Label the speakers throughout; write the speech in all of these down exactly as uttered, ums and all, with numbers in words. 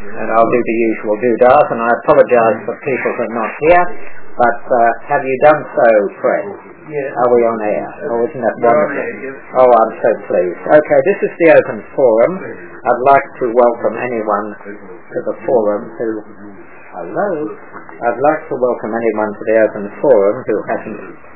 Speaker 1: and I'll do the usual doodahs, and I apologise for people who are not here, but uh, have you done so, Fred?
Speaker 2: Yes.
Speaker 1: Are we on air? Oh, isn't that wonderful? Oh, I'm so pleased. Okay, this is the open forum. I'd like to welcome anyone to the forum who... Hello? I'd like to welcome anyone to the open forum who hasn't...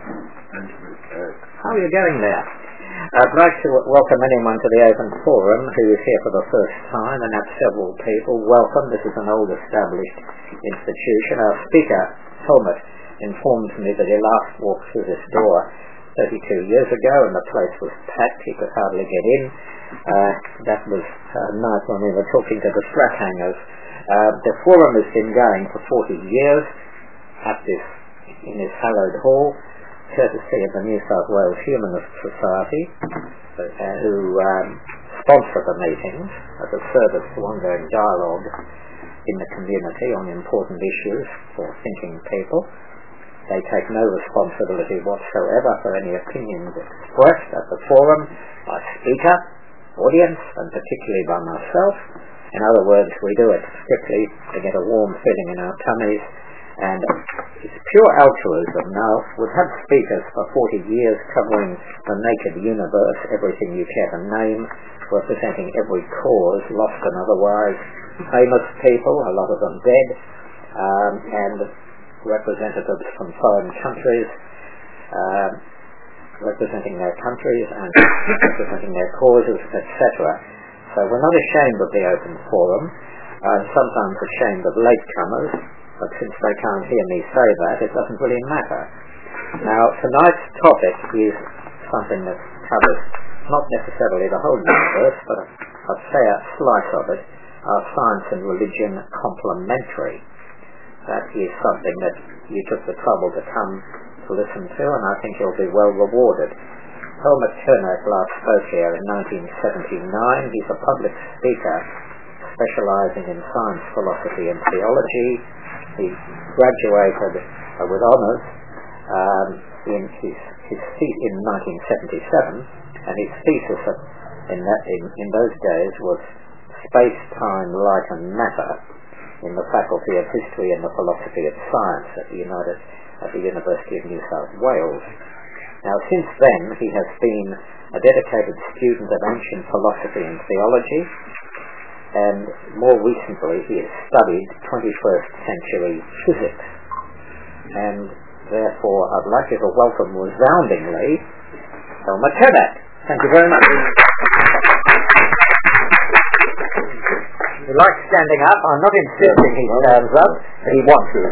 Speaker 1: How are you going there? I'd like to w- welcome anyone to the open forum who is here for the first time, and that's several people. Welcome. This is an old established institution. Our speaker, Helmut, informed me that he last walked through this door thirty-two years ago and the place was packed. He could hardly get in. Uh, that was uh, nice when we were talking to the strap hangers. Uh, the forum has been going for forty years at this, in this hallowed hall, courtesy of the New South Wales Humanist Society, uh, who um, sponsor the meetings as a service to ongoing dialogue in the community on important issues for thinking people. They take no responsibility whatsoever for any opinions expressed at the forum by speaker, audience, and particularly by myself. In other words, we do it strictly to get a warm feeling in our tummies, and it's pure altruism. Now, we've had speakers for forty years covering the naked universe, everything you care to name, representing every cause, lost and otherwise, famous people, a lot of them dead, um, and representatives from foreign countries, uh, representing their countries and representing their causes, et cetera. So we're not ashamed of the open forum. I'm sometimes ashamed of latecomers, but since they can't hear me say that, it doesn't really matter. Now, tonight's topic is something that covers not necessarily the whole universe, but I'd say a slice of it. Are science and religion complementary? That is something that you took the trouble to come to listen to, and I think you'll be well rewarded. Helmut Turnek last spoke here in nineteen seventy-nine. He's a public speaker specializing in science, philosophy, and theology. He graduated uh, with honors um, in his, his the- in nineteen seventy-seven, and his thesis of, in, that, in, in those days was Space, Time, Light and Matter in the Faculty of History and the Philosophy of Science at the United at the University of New South Wales. Now, since then, he has been a dedicated student of ancient philosophy and theology, and more recently he has studied twenty-first century physics. And therefore, I'd like you to welcome resoundingly Helmut Turnek. Thank you very much. He likes standing up. I'm not insisting he stands up, but he wants to.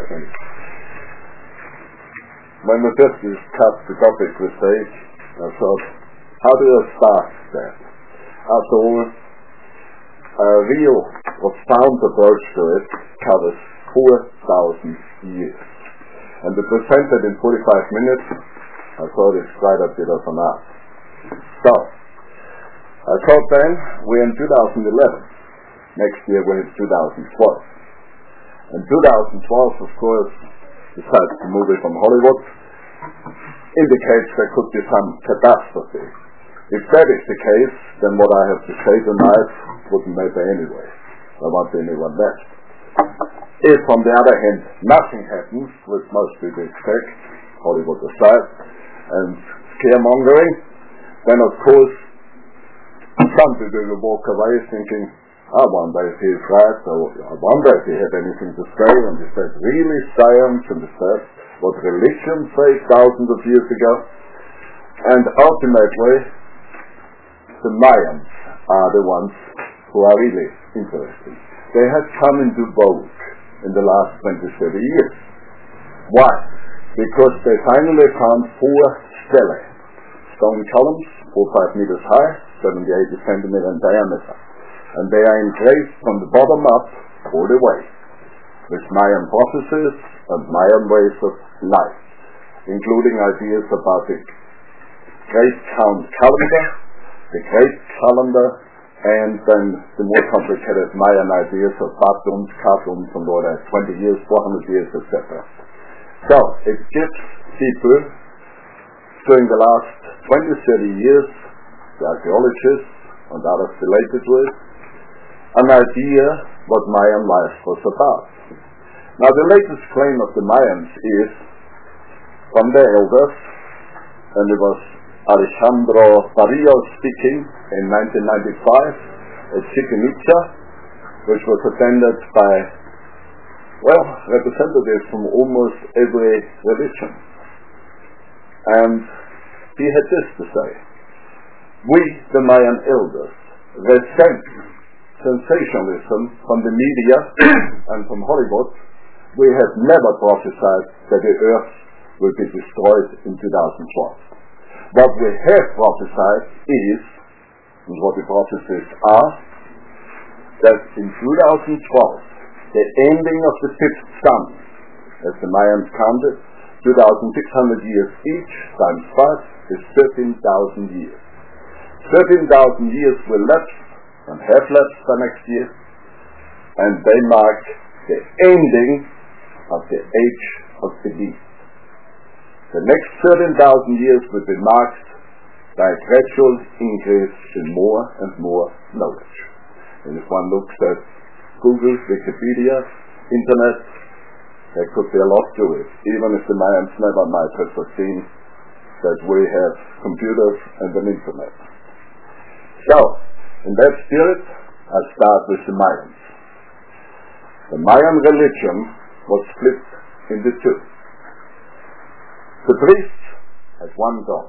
Speaker 3: When we first discussed the topic with Sage, I thought, how do you start that? After all, a real or sound approach to it covers four thousand years. And to present it in forty-five minutes, I thought it's quite a bit of an art. So, I thought then, we're in two thousand eleven. Next year we're in two thousand twelve. And two thousand twelve, of course, besides the movie from Hollywood, indicates there could be some catastrophe. If that is the case, then what I have to say tonight wouldn't matter anyway. There won't be anyone left. If, on the other hand, nothing happens, which most people expect, Hollywood aside, and scaremongering, then of course some people will walk away thinking, I wonder if he is right, or I wonder if he had anything to say, and is that really science, and is that what religion said thousands of years ago? And ultimately, the Mayans are the ones who are really interesting. They have come into vogue in the last twenty, thirty years. Why? Because they finally found four stelae, stone columns, four or five meters high, seventy, eighty centimeters in diameter. And they are engraved from the bottom up all the way, with Mayan prophecies and Mayan ways of life, including ideas about the Great Count calendar, the Great Calendar, and then the more complicated Mayan ideas of bathrooms, cartoons, and all that, twenty years, four hundred years, et cetera. So, it gives people, during the last twenty, thirty years, the archaeologists and others related to it, an idea what Mayan life was about. Now, the latest claim of the Mayans is from their elders, and it was Alejandro Barrios speaking in nineteen ninety-five at Chichen Itza, which was attended by, well, representatives from almost every religion. And he had this to say: we, the Mayan elders, resent sensationalism from the media and from Hollywood. We have never prophesied that the earth will be destroyed in two thousand twelve. What we have prophesied is, and what the prophecies are, that in two thousand twelve, the ending of the fifth sun, as the Mayans counted, two thousand six hundred years each, times five, is thirteen thousand years. thirteen thousand years will lapse and have lapsed by next year, and they mark the ending of the age of the beast. The next thirteen thousand years will be marked by a gradual increase in more and more knowledge. And if one looks at Google, Wikipedia, Internet, there could be a lot to it, even if the Mayans never might have foreseen that we have computers and an Internet. So, in that spirit, I start with the Mayans. The Mayan religion was split into two. The priests had one god.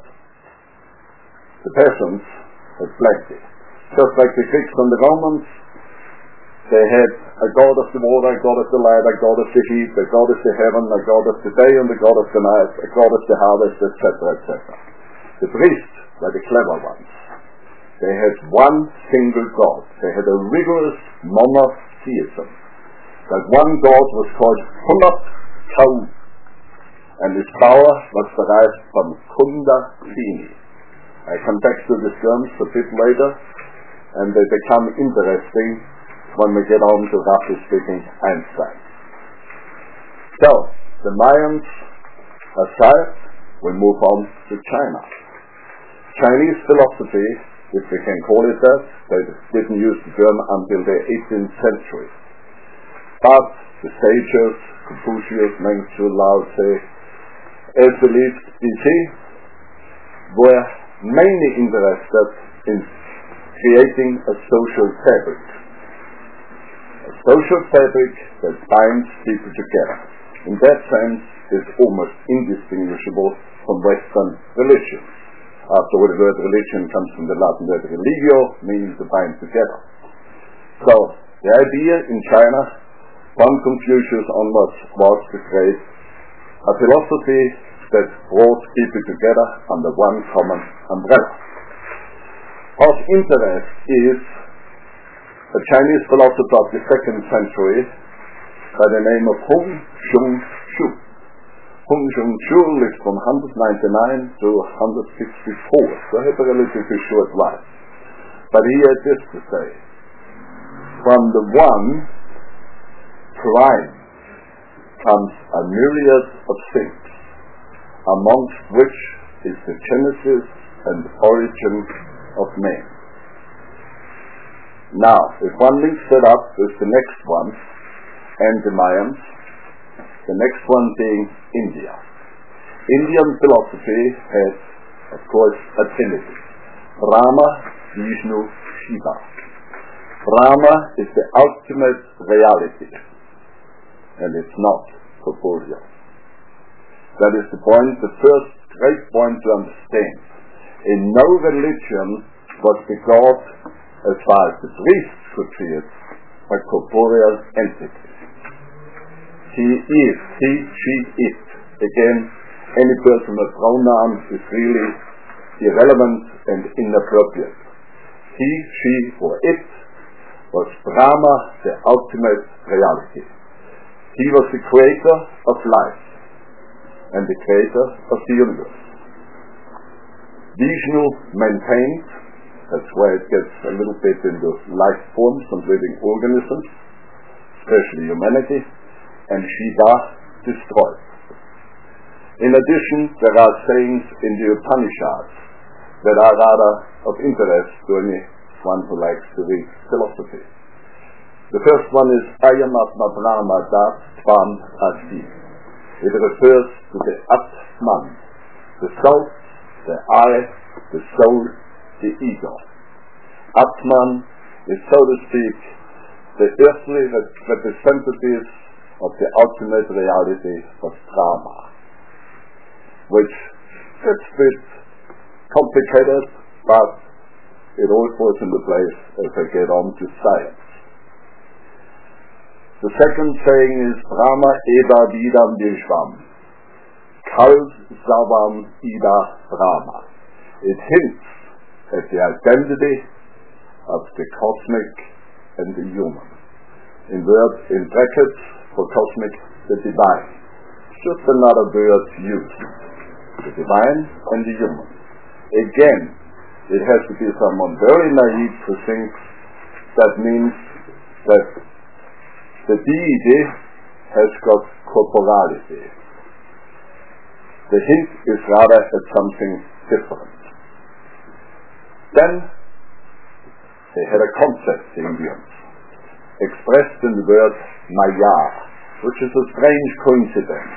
Speaker 3: The peasants had plenty. Just like the Greeks and the Romans, they had a god of the water, a god of the light, a god of the heat, a god of the heaven, a god of the day and a god of the night, a god of the harvest, et cetera, et cetera. The priests were the clever ones. They had one single god. They had a rigorous monotheism. That one god was called Hunat Kau, and his power was derived from Kunda Dini. I come back to the terms a bit later, and they become interesting when we get on to, roughly speaking, Einstein. So, the Mayans aside, we move on to China. Chinese philosophy, if we can call it that, they didn't use the term until the eighteenth century. But the sages, Confucius, Meng Tzu, Lao Tse, as the lead B C, were mainly interested in creating a social fabric. A social fabric that binds people together. In that sense, it's almost indistinguishable from Western religions. After all, the word religion comes from the Latin word religio, meaning to bind together. So, the idea in China, from Confucius onwards, was to create a philosophy that brought people together under one common umbrella. Of interest is a Chinese philosopher of the second century by the name of Hong Xiong-Shu. Hong Xiong-Shu lived from one ninety-nine to one sixty-four, so he had a relatively short life. But he had this to say: from the one prime comes a myriad of things, amongst which is the genesis and origin of man. Now, if one links that up with the next one, and the Mayans, the next one being India. Indian philosophy has, of course, a trinity: Brahma, Vishnu, Shiva. Brahma is the ultimate reality, and it's not corporeal. That is the point, the first great point to understand. In no religion was the God, as far as the priests could see it, a corporeal entity. He is, he, she, it. Again, any personal pronoun is really irrelevant and inappropriate. He, she, or it was Brahma, the ultimate reality. He was the creator of life and the creator of the universe. Vishnu maintained, that's where it gets a little bit into life forms and living organisms, especially humanity, and Shiva destroyed. In addition, there are sayings in the Upanishads that are rather of interest to anyone who likes to read philosophy. The first one is Ayamatma Brahma Das Tvam Asi. It refers to the Atman, the self, the I, the soul, the ego. Atman is, so to speak, the earthly representative of the ultimate reality of Brahma, which gets a bit complicated, but it all falls into place as I get on to science. The second saying is Brahma Eva Vidam Vishvam, Kal Savam Ida Brahma. It hints at the identity of the cosmic and the human. In words, in brackets for cosmic, the divine. Just another word used. The divine and the human. Again, it has to be someone very naive to think that means that the deity has got corporality. The hint is rather at something different. Then they had a concept, the Indians, expressed in the word Maya, which is a strange coincidence.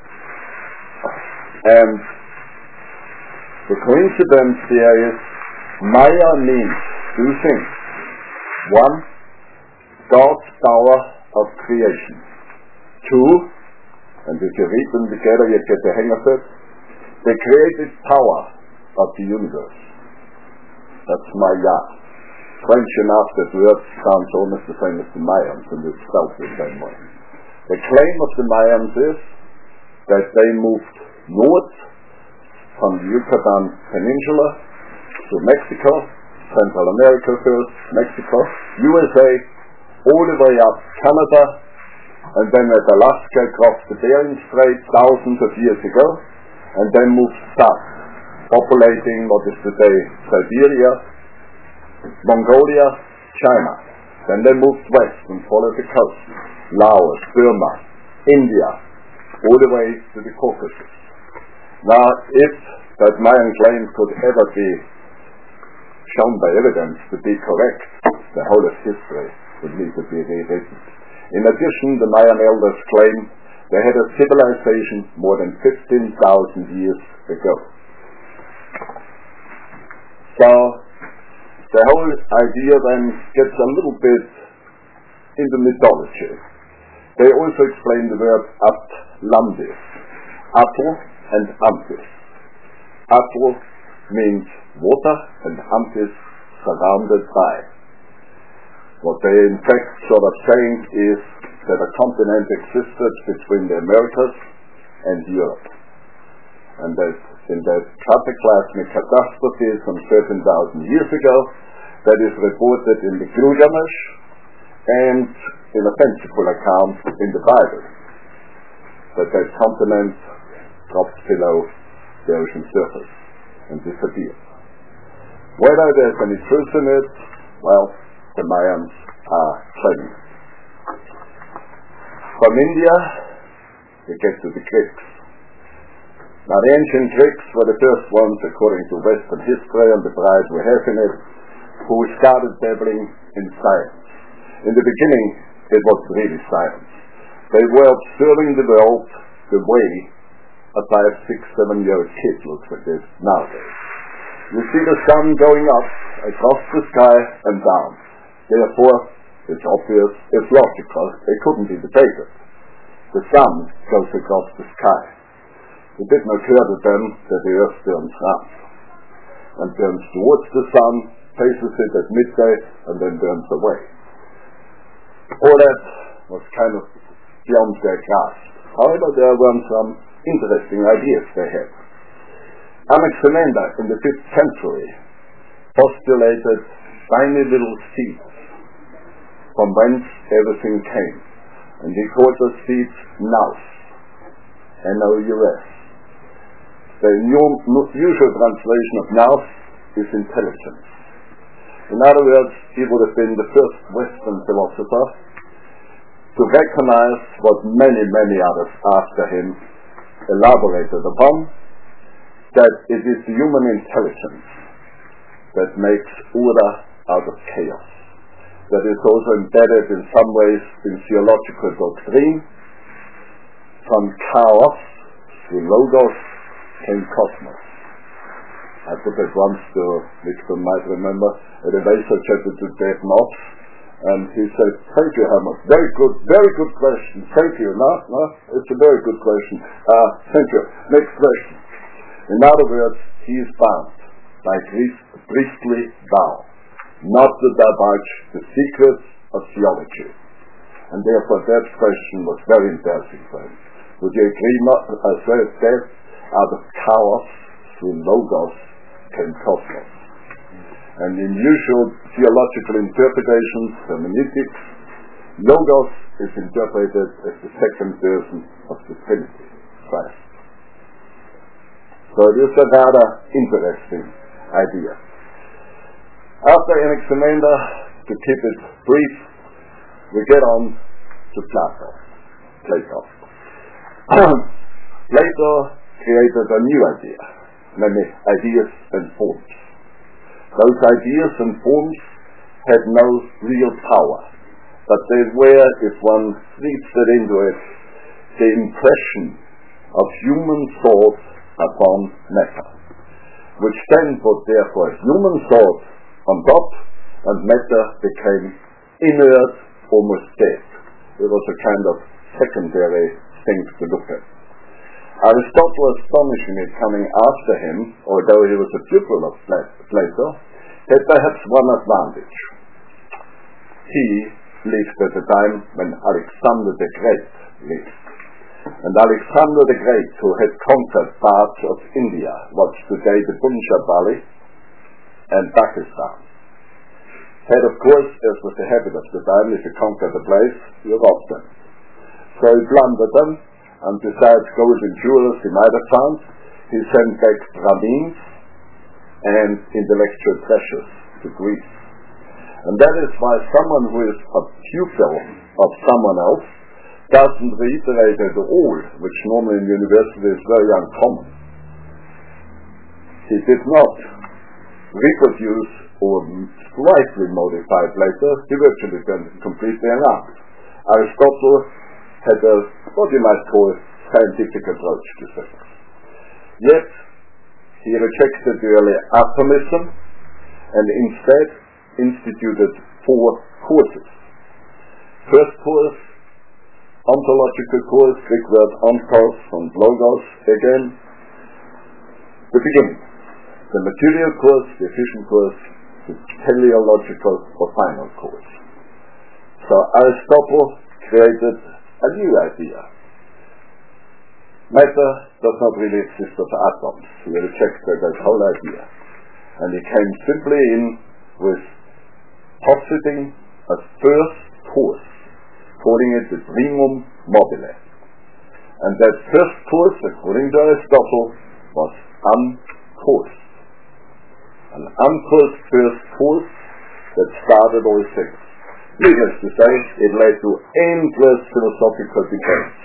Speaker 3: And the coincidence there is Maya means two things. One, God's power of creation. Two, and if you read them together you get the hang of it, the creative power of the universe. That's Maya. French enough that word sounds almost the same as the Mayans, and it's spelled the same way. The claim of the Mayans is that they moved north from the Yucatan Peninsula to Mexico, Central America first, Mexico, U S A, all the way up Canada, and then at Alaska across the Bering Strait thousands of years ago, and then moved south, populating what is today Siberia, Mongolia, China. Then they moved west and followed the coast, Laos, Burma, India, all the way to the Caucasus. Now, if that Mayan claim could ever be shown by evidence to be correct, the whole of history would need to be rewritten. In addition, the Mayan elders claim they had a civilization more than fifteen thousand years ago. So, the whole idea then gets a little bit into mythology. They also explain the word Atlantis, Atl and Antis. Atl means water and Antis surrounded by. What they in fact sort of saying is that a continent existed between the Americas and Europe, and that in that cataclysmic catastrophe some thirteen thousand years ago, that is reported in the Gilgamesh and in a fanciful account in the Bible, that that continent drops below the ocean surface and disappears. Whether there's any truth in it, well, the Mayans are claiming. From India, we get to the Greeks. Now, the ancient Greeks were the first ones, according to Western history and the pride we have in it, who started dabbling in science. In the beginning, it was really science. They were observing the world the way a five, six, seven-year-old kid looks at this nowadays. You see the sun going up across the sky and down. Therefore, it's obvious, it's logical, it couldn't be debated. The sun goes across the sky. It didn't occur to them that the earth turns round and turns towards the sun, faces it at midday, and then burns away. All that was kind of beyond their grasp. However, there were some interesting ideas they had. Anaximander in the fifth century postulated tiny little seeds from whence everything came, and he called those seeds nous, N O U S. The usual translation of nous is intelligence. In other words, he would have been the first Western philosopher to recognize what many, many others after him elaborated upon, that it is the human intelligence that makes order out of chaos. that is also embedded in some ways in theological doctrine. From chaos to logos came cosmos. I put that once to, Nixon might remember, at a laser chatted to Dave Knopf, and he said, thank you, Helmut, very good, very good question, thank you, no, no, it's a very good question, uh, thank you, next question. In other words, he is bound by priestly vow not to divulge the secrets of theology, and therefore that question was very embarrassing for him. Would you agree not, as well as that, out of chaos through logos came cosmos. And in usual theological interpretations, hermeneutics, logos is interpreted as the second person of the Trinity, Christ. So it is a rather interesting idea. After Anaximander, to keep it brief, we get on to Plato. Plato. Plato created a new idea, namely ideas and forms. Those ideas and forms had no real power, but they were, if one reads it into it, the impression of human thought upon matter, which then put therefore human thought on top, and matter became inert, almost dead. It was a kind of secondary thing to look at. Aristotle, astonishingly coming after him, although he was a pupil of Plato, had perhaps one advantage. He lived at a time when Alexander the Great lived. And Alexander the Great, who had conquered parts of India, what's today the Punjab Valley, and Pakistan, had of course, as was the habit of the time, if he conquered a place, he robbed them. So he plundered them, and besides gold and jewels he might have found, he sent back bramins and intellectual treasures to Greece. And that is why someone who is a pupil of someone else doesn't reiterate at all, which normally in university is very uncommon. He did not reproduce or slightly modify Plato, he virtually completely announced. Aristotle had a, what you might call, scientific approach to things. Yet, he rejected the early atomism and instead instituted four courses. First course, ontological course, Greek word ontos and logos, again, the beginning. The material course, the efficient course, the teleological or final course. So Aristotle created a new idea. Matter does not really exist of atoms. He rejected that whole idea. And he came simply in with positing a first course, calling it the primum mobile. And that first course, according to Aristotle, was uncoursed. An uncoursed first course that started all things. Needless to say, it led to endless philosophical debates.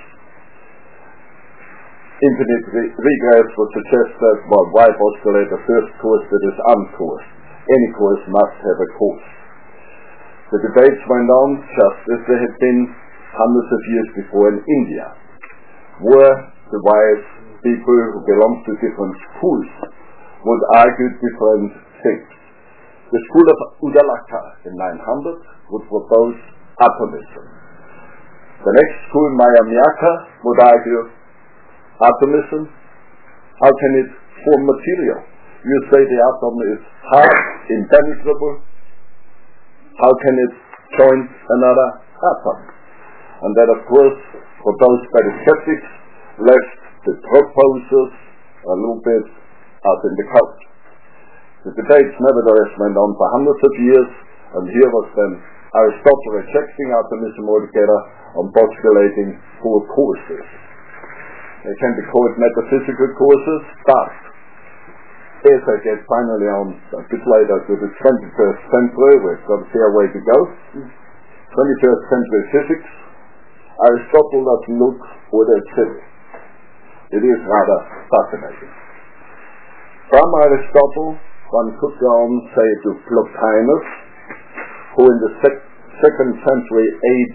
Speaker 3: Infinite re- regress would suggest that, well, why postulate a first course that is uncoursed? Any course must have a course. The debates went on just as they had been hundreds of years before in India, where the wise people who belonged to different schools would argue different things. The school of Udalaka in nine hundred would propose atomism. The next school, Mayamyaka, would argue atomism. How can it form material? You say the atom is hard, impenetrable. How can it join another atom? And that, of course, proposed by the skeptics, left the proposers a little bit out in the cold. The debates nevertheless went on for hundreds of years, and here was then Aristotle rejecting atomism altogether and postulating four courses. They can be called metaphysical courses, but as I get finally on a bit later to the twenty-first century, we've got a fair way to go, twenty-first century physics, Aristotle doesn't look for that silly. It is rather fascinating. From Aristotle, one could go on, say, to Plotinus, who in the sec- second century A D,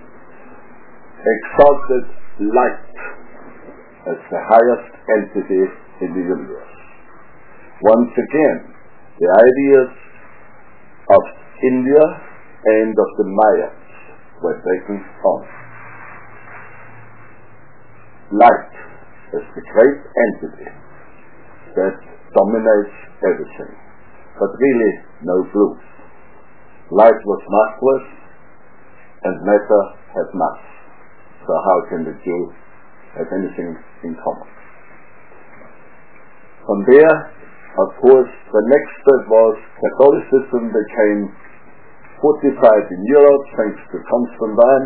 Speaker 3: exalted light as the highest entity in the universe. Once again, the ideas of India and of the Mayas were taken on. Light as the great entity that dominates everything, but really no truth. Light was massless and matter had mass. So how can the two have anything in common? From there, of course, the next step was Catholicism became fortified in Europe thanks to Constantine,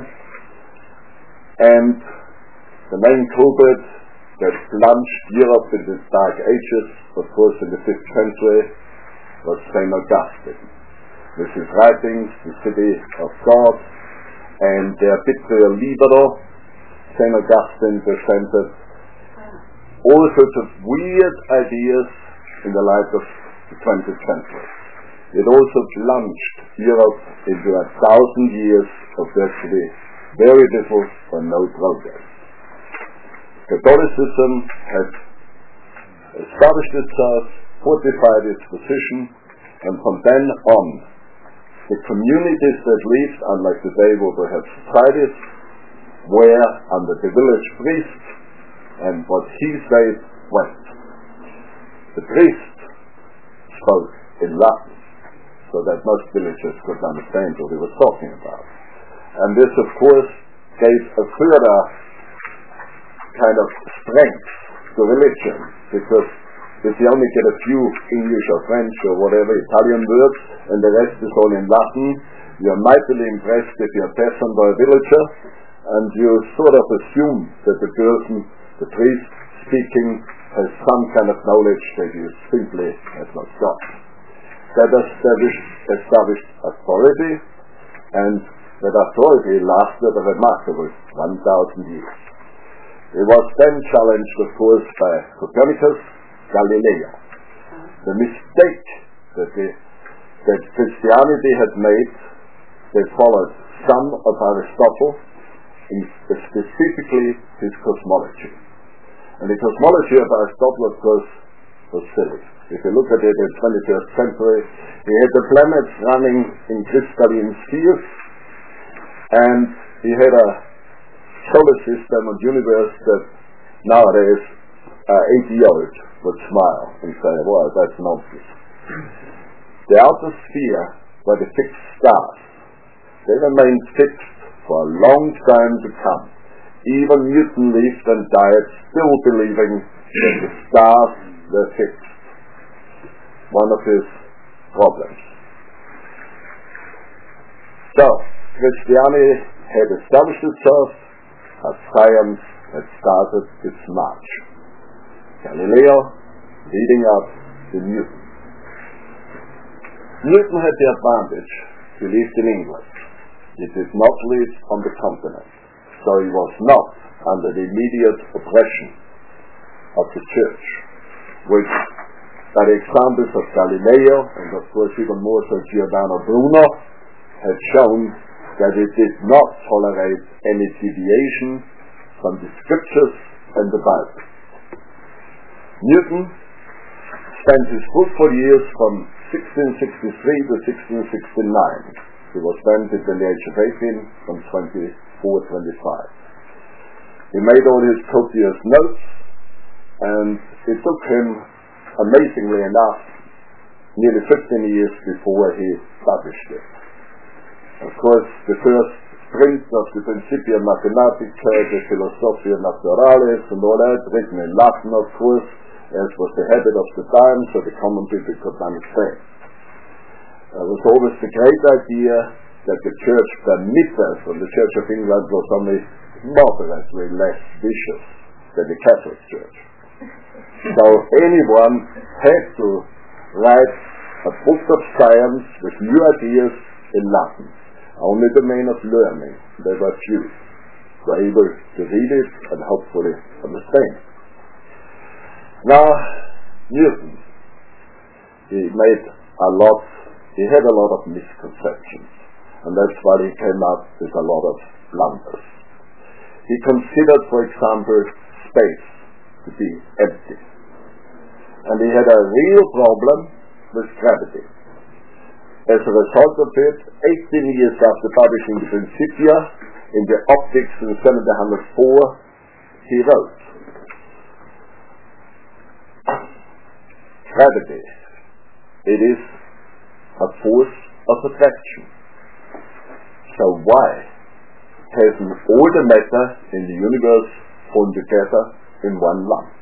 Speaker 3: and the main culprit that plunged Europe into the Dark Ages, of course in the fifth century, was Saint Augustine. With his writings, The City of God, and Der Arbitrio Libero, Saint Augustine presented all sorts of weird ideas in the light of the twentieth century. It also plunged Europe into a thousand years of virtually very little or no progress. Catholicism had established itself, fortified its position, and from then on, the communities that lived, unlike today where we have societies, were under the village priest, and what he said went. The priest spoke in Latin, so that most villagers could understand what he was talking about. And this, of course, gave a further kind of strength to religion, because if you only get a few English or French or whatever Italian words, and the rest is all in Latin, you're mightily impressed if you're a peasant or a villager, and you sort of assume that the person, the priest speaking, has some kind of knowledge that you simply have not got. That established, established authority, and that authority lasted a remarkable one thousand years. It was then challenged, of course, by Copernicus, Galileo. The mistake that, the, that Christianity had made, they followed some of Aristotle, in specifically his cosmology. And the cosmology of Aristotle, of course, was silly. If you look at it in the twenty-first century, he had the planets running in crystalline spheres, and he had a solar system and universe that nowadays uh, eighty-year-old would smile and say, well, that's nonsense. The outer sphere were the fixed stars. They remained fixed for a long time to come. Even Newton lived and died still believing that the stars were fixed. One of his problems. So, Christianity had established itself as science had started its march. Galileo leading up to Newton. Newton had the advantage. He lived in England. He did not live on the continent, so he was not under the immediate oppression of the church, which, by the examples of Galileo, and of course even more so Giordano Bruno, had shown that it did not tolerate any deviation from the scriptures and the Bible. Newton spent his fruitful years from sixteen sixty-three to sixteen sixty-nine. He was then between the age of eighteen from twenty-four to twenty-five. He made all his copious notes, and it took him, amazingly enough, nearly fifteen years before he published it. Of course, the first print of the Principia Mathematica, the Philosophia Naturalis, and all that, written in Latin, of course, as was the habit of the time, so the common people could understand. It was always the great idea that the church permitted, and the Church of England was only moderately less vicious than the Catholic Church. So anyone had to write a book of science with new ideas in Latin. Only the men of learning, they were few, were able to read it and hopefully understand. Now, Newton, he made a lot, he had a lot of misconceptions. and that's why he came up with a lot of blunders. He considered, for example, space to be empty. And he had a real problem with gravity. As a result of it, eighteen years after publishing the Principia in the Optics in seventeen oh four, he wrote, "Gravity, it is a force of attraction. So why hasn't all the matter in the universe formed together in one lump?"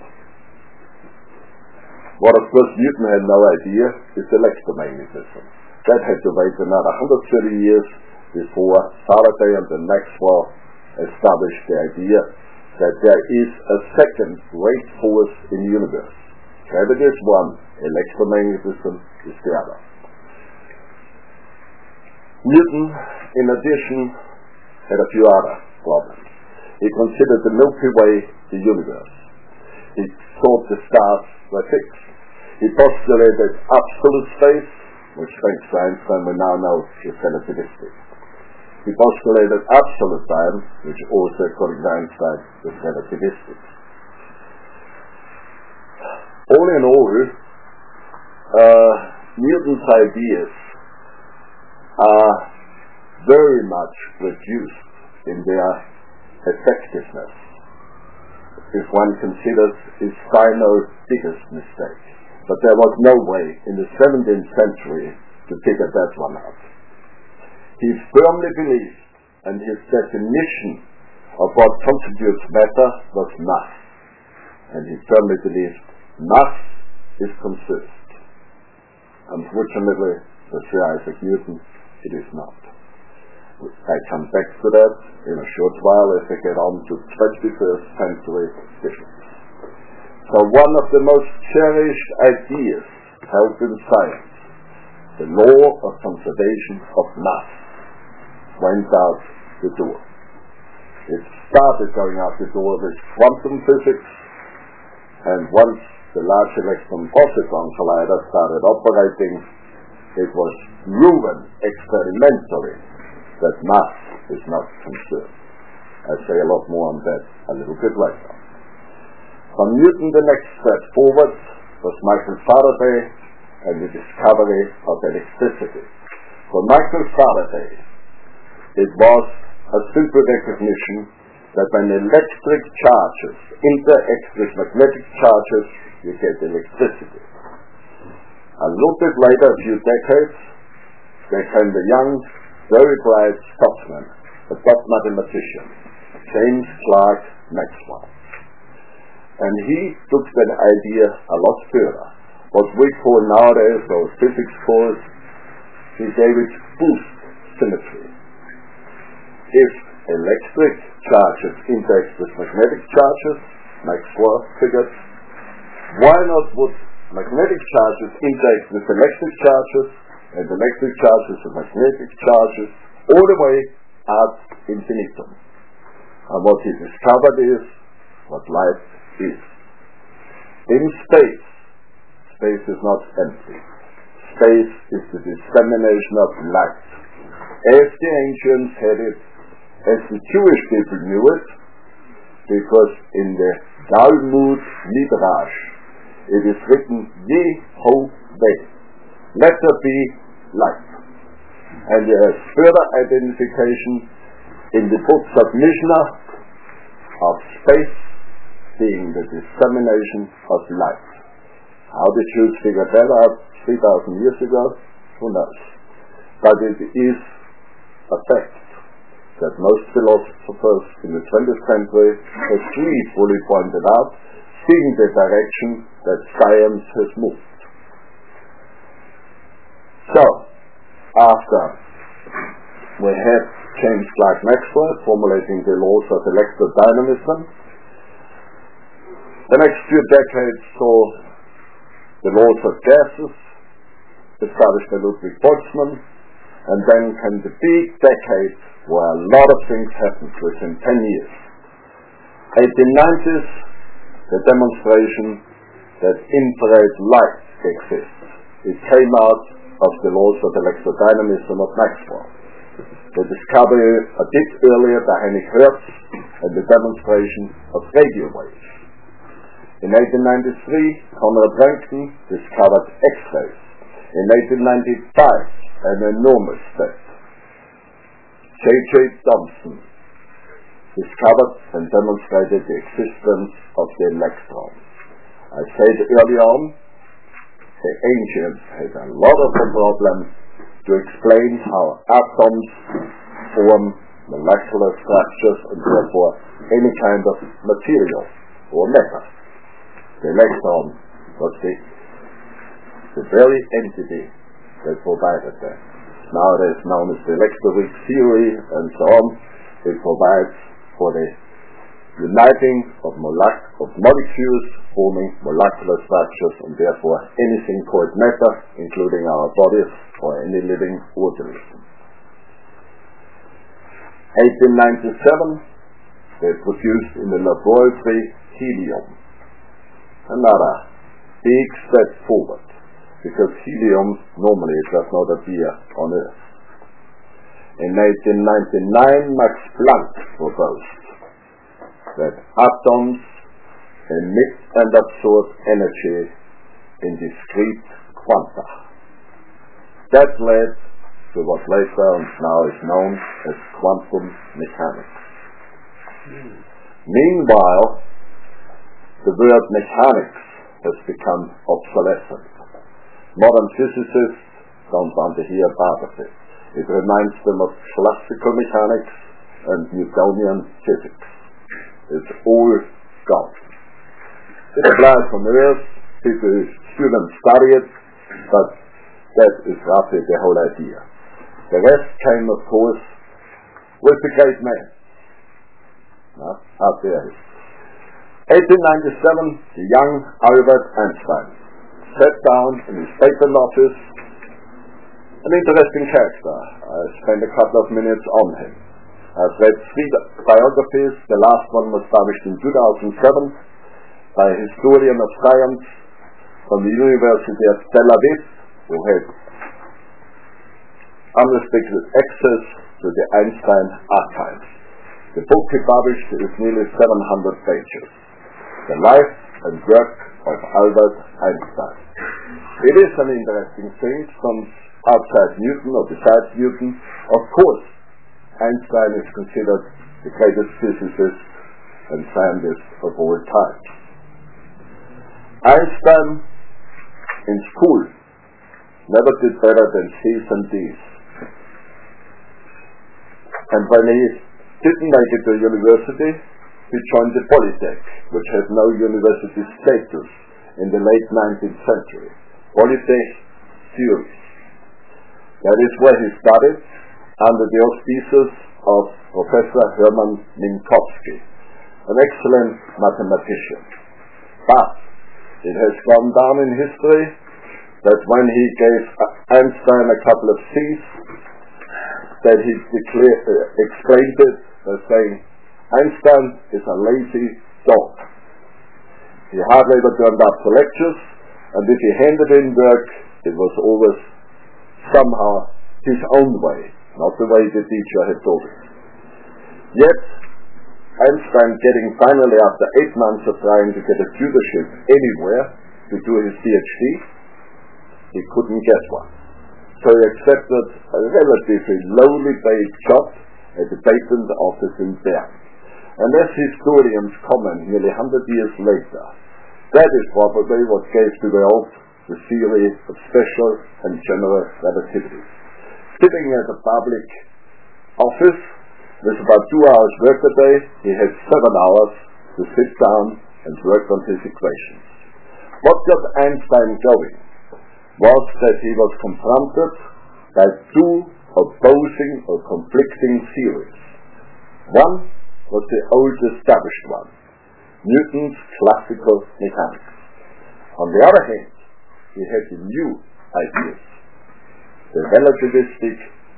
Speaker 3: What of course Newton had no idea is electromagnetism. That had to wait another one hundred thirty years before Faraday and then Maxwell established the idea that there is a second great force in the universe. Gravity is one, electromagnetism is the other. Newton, in addition, had a few other problems. He considered the Milky Way the universe. He thought the stars were fixed. He postulated absolute space, which thanks to Einstein we now know is relativistic. He postulated absolute time, which also according to Einstein is relativistic. All in all, uh, Newton's ideas are very much reduced in their effectiveness if one considers his final biggest mistake. But there was no way in the seventeenth century to figure that one out. He firmly believed, and his definition of what constitutes matter was mass. And he firmly believed mass is conserved. Unfortunately, for Sir Isaac Newton, it is not. I come back to that in a short while as I get on to twenty-first century visions. So one of the most cherished ideas held in science, the law of conservation of mass, went out the door. It started going out the door with quantum physics, and once the Large Electron Positron Collider started operating, it was proven experimentally that mass is not conserved. I'll say a lot more on that a little bit later. From Newton, the next step forward was Michael Faraday and the discovery of electricity. For Michael Faraday, it was a simple recognition that when electric charges interact with magnetic charges, you get electricity. A little bit later, a few decades, there came the young, very bright Scotsman, the top mathematician, James Clerk Maxwell. And he took that idea a lot further. What we call nowadays, or physics calls, he gave it boost symmetry. If electric charges interact with magnetic charges, Maxwell figured, why not would magnetic charges interact with electric charges, and electric charges with magnetic charges, all the way ad infinitum. And what he discovered is what light is. In space, space is not empty. Space is the dissemination of light. As the ancients had it, as the Jewish people knew it, because in the Talmud Midrash it is written, Yehovah, let there be light. And there is further identification in the books of Mishnah of space being the dissemination of light. How the Jews figured that out three thousand years ago, who knows? But it is a fact that most philosophers in the twentieth century have fully pointed out, seeing the direction that science has moved. So, after we had James Clerk Maxwell formulating the laws of electrodynamism, the next few decades saw the laws of gases established by Ludwig Boltzmann, and then came the big decade where a lot of things happened within ten years. eighteen nineties, the demonstration that infrared light exists. It came out of the laws of electrodynamism of Maxwell. the discovery a bit earlier by Heinrich Hertz and the demonstration of radio waves. In eighteen ninety-three, Conrad Röntgen discovered X-rays. In eighteen ninety-five, an enormous step. J J Thomson discovered and demonstrated the existence of the electron. I said early on, the ancients had a lot of problems to explain how atoms form molecular structures and therefore any kind of material or matter. The electron was the, the very entity that provided that. Nowadays known as the electroweak theory and so on. It provides for the uniting of, mole- of molecules forming molecular structures and therefore anything called matter, including our bodies or any living organism. eighteen ninety-seven, they produced in the laboratory helium. Another big step forward, because helium normally does not appear on Earth. In eighteen ninety-nine, Max Planck proposed that atoms emit and absorb energy in discrete quanta. That led to what later and now is known as quantum mechanics. Mm. Meanwhile, the word mechanics has become obsolescent. Modern physicists don't want to hear about it. It reminds them of classical mechanics and Newtonian physics. It's all gone. It applies on Earth, people, students study it, but that is roughly the whole idea. The rest came, of course, with the great man. No? Out there. eighteen ninety-seven, the young Albert Einstein sat down in his patent office. An interesting character. I spent a couple of minutes on him. I've read three biographies. The last one was published in two thousand seven by a historian of science from the University of Tel Aviv, who had unrestricted access to the Einstein archives. The book he published is nearly seven hundred pages. The life and work of Albert Einstein. It is an interesting thing from outside Newton or besides Newton. Of course, Einstein is considered the greatest physicist and scientist of all time. Einstein in school never did better than C's and D's. And when he didn't make it to university, he joined the Polytech, which had no university status in the late nineteenth century. Polytech Zurich. That is where he studied under the auspices of Professor Hermann Minkowski, an excellent mathematician. But it has gone down in history that when he gave Einstein a couple of C's, that he declared, uh, explained it by saying, Einstein is a lazy dog. He hardly ever turned up to lectures, and if he handed in work, it was always somehow his own way, not the way the teacher had taught him. Yet, Einstein getting finally after eight months of trying to get a tutorship anywhere to do his PhD, he couldn't get one. So he accepted a relatively lowly paid job at the patent office in Bern. And as historians comment nearly one hundred years later, that is probably what gave to the world the theory of special and general relativity. Sitting at a public office with about two hours work a day, he had seven hours to sit down and work on his equations. What got Einstein going was that he was confronted by two opposing or conflicting theories. One was the old established one, Newton's classical mechanics. On the other hand, he had the new ideas, the relativistic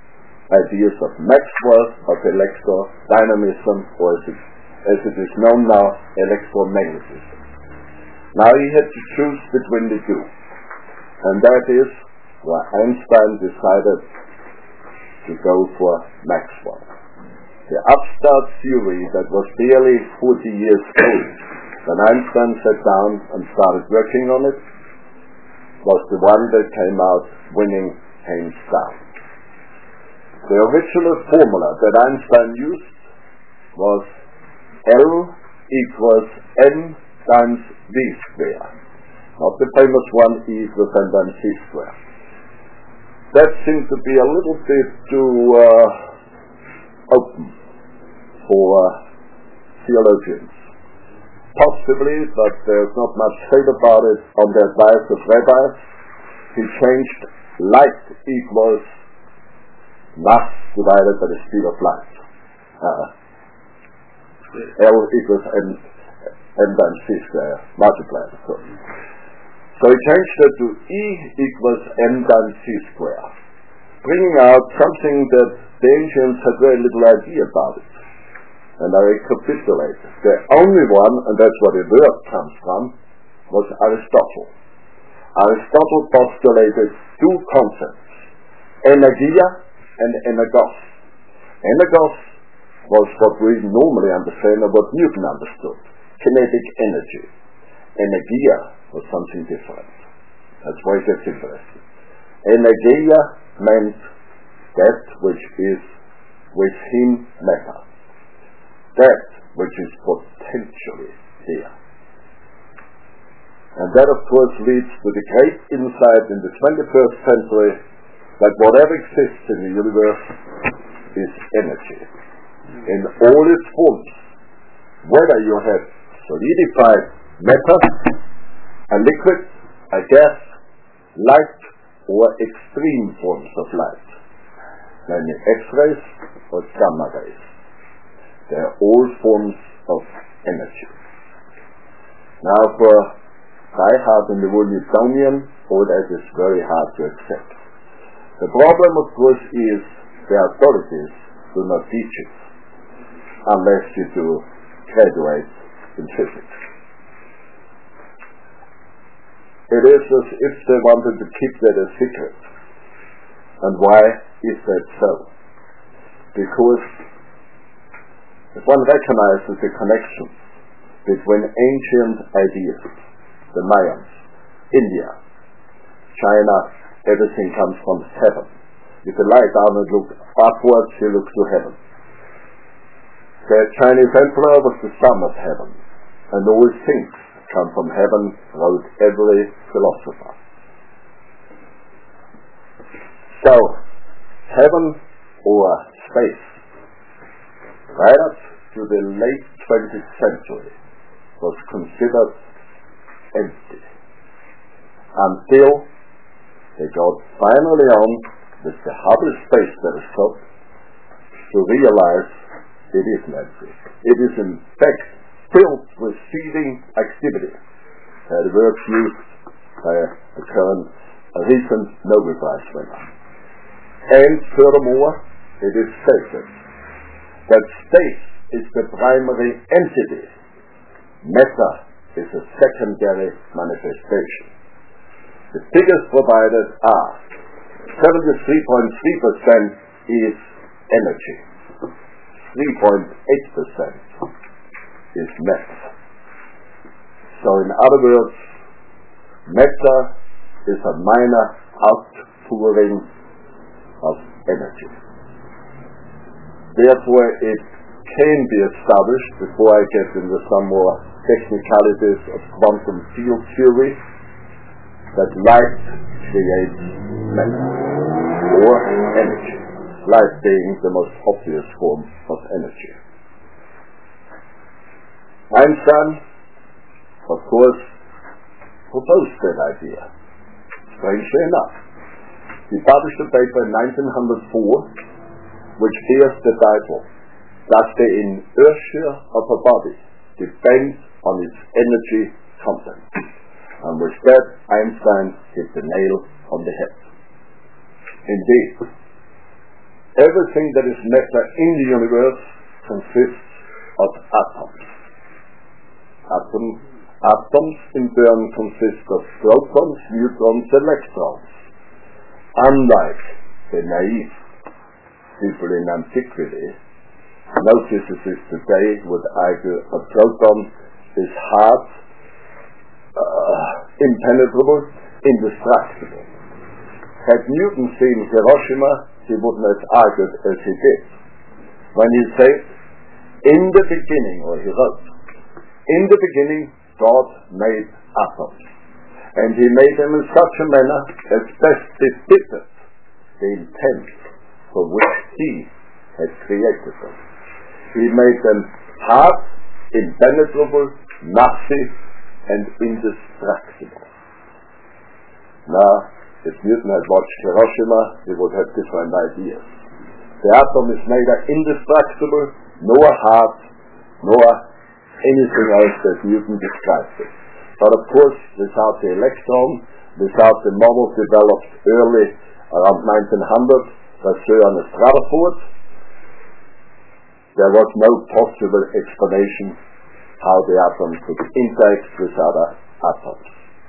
Speaker 3: ideas of Maxwell, of electrodynamism, or as it, as it is known now, electromagnetism. Now he had to choose between the two. And that is why Einstein decided to go for Maxwell. The upstart theory that was barely forty years old when Einstein sat down and started working on it was the one that came out winning hands down. The original formula that Einstein used was L equals m times v square, not the famous one E equals m times c square. That seemed to be a little bit too uh, open for uh, theologians. Possibly, but there's not much said about it. On the advice of rabbis, he changed light equals mass divided by the speed of light. Uh, L equals m, m times c square, multiplied, of course. So he changed it to E equals m times c square, bringing out something that the ancients had very little idea about it. And I recapitulate. The only one, and that's where the word comes from, was Aristotle. Aristotle postulated two concepts, energia and energos. Energos was what we normally understand and what Newton understood, kinetic energy. Energia was something different. That's why it gets interesting. Energia meant that which is within matter, that which is potentially there. And that, of course, leads to the great insight in the twenty-first century that whatever exists in the universe is energy in all its forms, whether you have solidified matter, a liquid, a gas, light, or extreme forms of light, namely X-rays or gamma rays. They are all forms of energy. Now, for die-hard in the Newtonian, all that is very hard to accept. The problem, of course, is the authorities do not teach it unless you do graduate in physics. It is as if they wanted to keep that a secret. And why is that so? Because if one recognizes the connection between ancient ideas, the Mayans, India, China, everything comes from heaven. If you lie down and look upwards, you look to heaven. The Chinese emperor was the son of heaven, and all things come from heaven, wrote every philosopher. So, heaven or space, right up to the late twentieth century, was considered empty until they got finally on with the Hubble Space Telescope to realize it is empty. It is in fact filled with seething activity. Uh, the word used by a current, a recent Nobel Prize winner. And furthermore, it is stated that space is the primary entity. Matter is a secondary manifestation. The figures provided are seventy-three point three percent is energy, three point eight percent is matter. So in other words, matter is a minor outpouring of energy. Therefore, it can be established, before I get into some more technicalities of quantum field theory, that light creates matter, or energy, light being the most obvious form of energy. Einstein, of course, proposed that idea. Strangely enough, he published a paper in nineteen oh four which bears the title, "Does the inertia of a body depend on its energy content?" And with that, Einstein hit the nail on the head. Indeed, everything that is matter in the universe consists of atoms. Atom, atoms in turn consist of protons, neutrons, electrons. Unlike the naive people in antiquity, no physicist today would argue a proton is hard, uh, impenetrable, indestructible. Had Newton seen Hiroshima, he wouldn't have argued as he did. When he said, in the beginning, or he wrote, in the beginning God made atoms, and he made them in such a manner as best befitted the intent for which he had created them. He made them hard, impenetrable, massive, and indestructible. Now, if Newton had watched Hiroshima, he would have different ideas. The atom is neither indestructible, nor hard, nor anything else that Newton described it. But of course, without the electron, without the model developed early around nineteen hundred by Sir Ernest Rutherford, there was no possible explanation how the atom could interact with other atoms.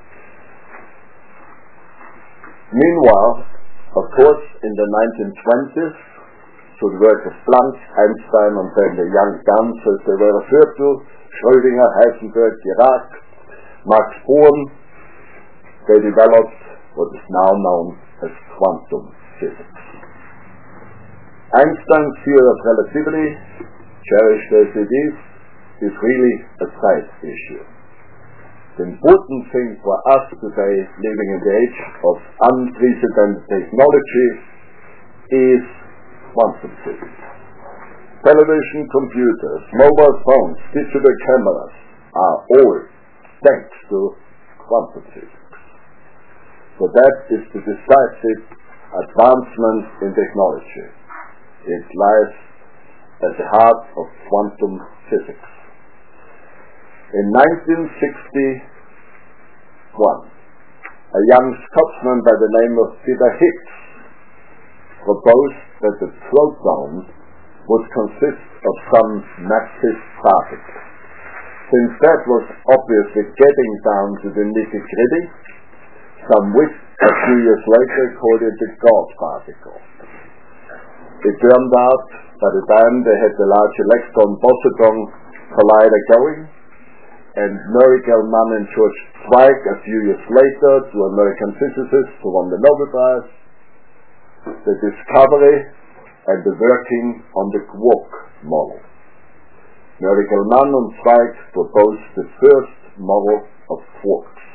Speaker 3: Meanwhile, of course, in the nineteen twenties, through the work of Planck, Einstein, and then the young guns, as they were referred to, Schrödinger, Heisenberg, Dirac, Max Born, they developed what is now known as quantum physics. Einstein's theory of relativity, cherished as it is, is really a side issue. The important thing for us today, living in the age of unprecedented technology, is quantum physics. Television, computers, mobile phones, digital cameras are all thanks to quantum physics. So that is the decisive advancement in technology. It lies at the heart of quantum physics. In nineteen sixty-one, a young Scotsman by the name of Peter Higgs proposed that the proton would consist of some massive particle. Since that was obviously getting down to the nitty-gritty, some wit a few years later called it the God particle. It turned out, by the time they had the Large Electron Positron Collider going, and Murray Gell-Mann and George Zweig a few years later, two American physicists who won the Nobel Prize, the discovery and the working on the quark model. Murray Gell-Mann and Zweig proposed the first model of quarks.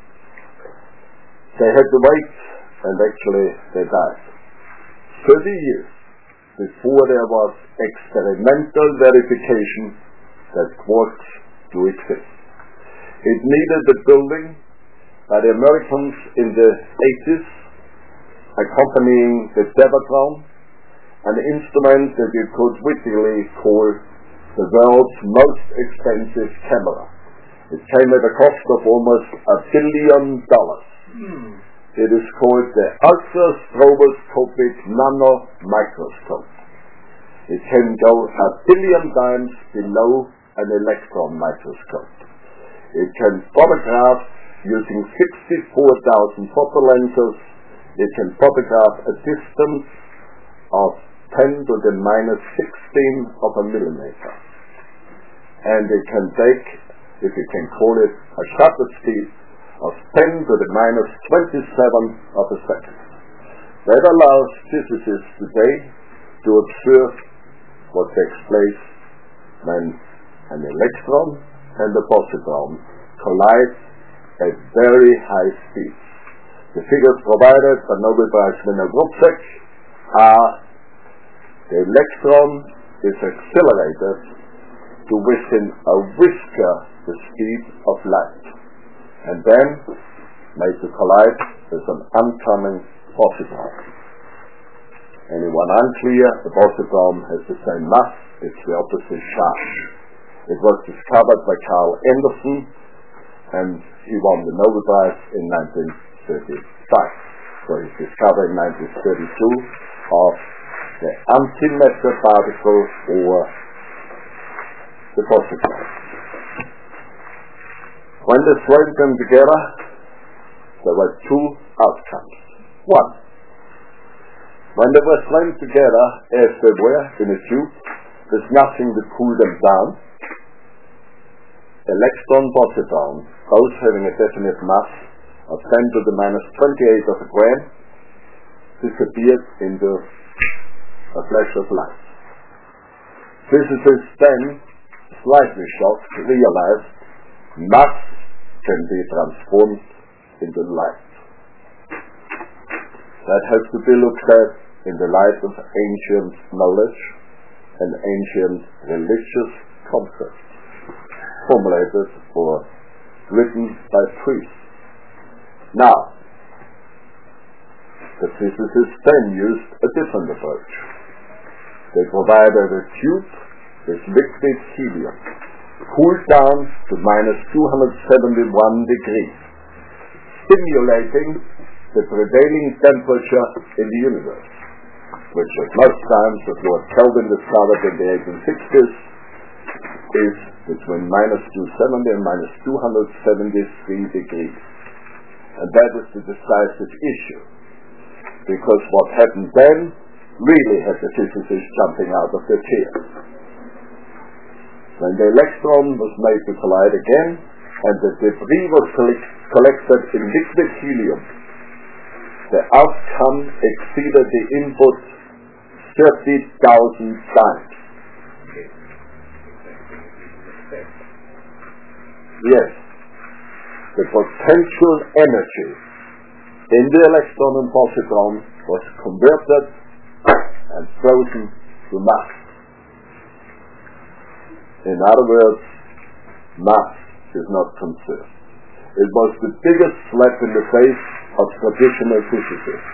Speaker 3: They had to wait, and actually they died, thirty years before there was experimental verification that quarks do exist. It needed the building by the Americans in the eighties, accompanying the Tevatron, an instrument that you could wittingly call the world's most expensive camera. It came at a cost of almost a billion dollars. Hmm. It is called the ultra-stroboscopic nano microscope. It can go a billion times below an electron microscope. It can photograph using sixty-four thousand photolenses. It can photograph a distance of ten to the minus sixteen of a millimeter. And it can take, if you can call it, a shutter speed of ten to the minus twenty-seven of a second. That allows physicists today to observe what takes place when an electron and a positron collide at very high speeds. The figures provided by Nobel Prize winner Wozzeck are the electron is accelerated to within a whisker the speed of light, and then made to collide with an oncoming positron. Anyone unclear, the positron has the same mass, it's the opposite charge. It was discovered by Carl Anderson, and he won the Nobel Prize in nineteen thirty-five. So his discovery in nineteen thirty-two of the antimatter particle, or the positron. When the three came together, there were two outcomes. One, When they were slammed together, as they were in a tube, with nothing to cool them down, electron positron, both having a definite mass of ten to the minus twenty-eight of a gram, disappeared into a flash of light. Physicists then, slightly shocked, realized mass can be transformed into light. That has to be looked at in the light of ancient knowledge and ancient religious concepts formulated or written by priests. Now, the physicists then used a different approach. They provided a tube with liquid helium, cooled down to minus two hundred seventy-one degrees, stimulating the prevailing temperature in the universe, which at most times, as Lord Kelvin discovered in the eighteen sixties, is between minus two hundred seventy and minus two hundred seventy-three degrees. And that is the decisive issue, because what happened then really had the physicists jumping out of their chairs. When the electron was made to collide again, and the debris was collect- collected in liquid helium, the outcome exceeded the input thirty thousand times. Yes, the potential energy in the electron and positron was converted and frozen to mass. In other words, mass is not conserved. It was the biggest slap in the face of traditional physicists.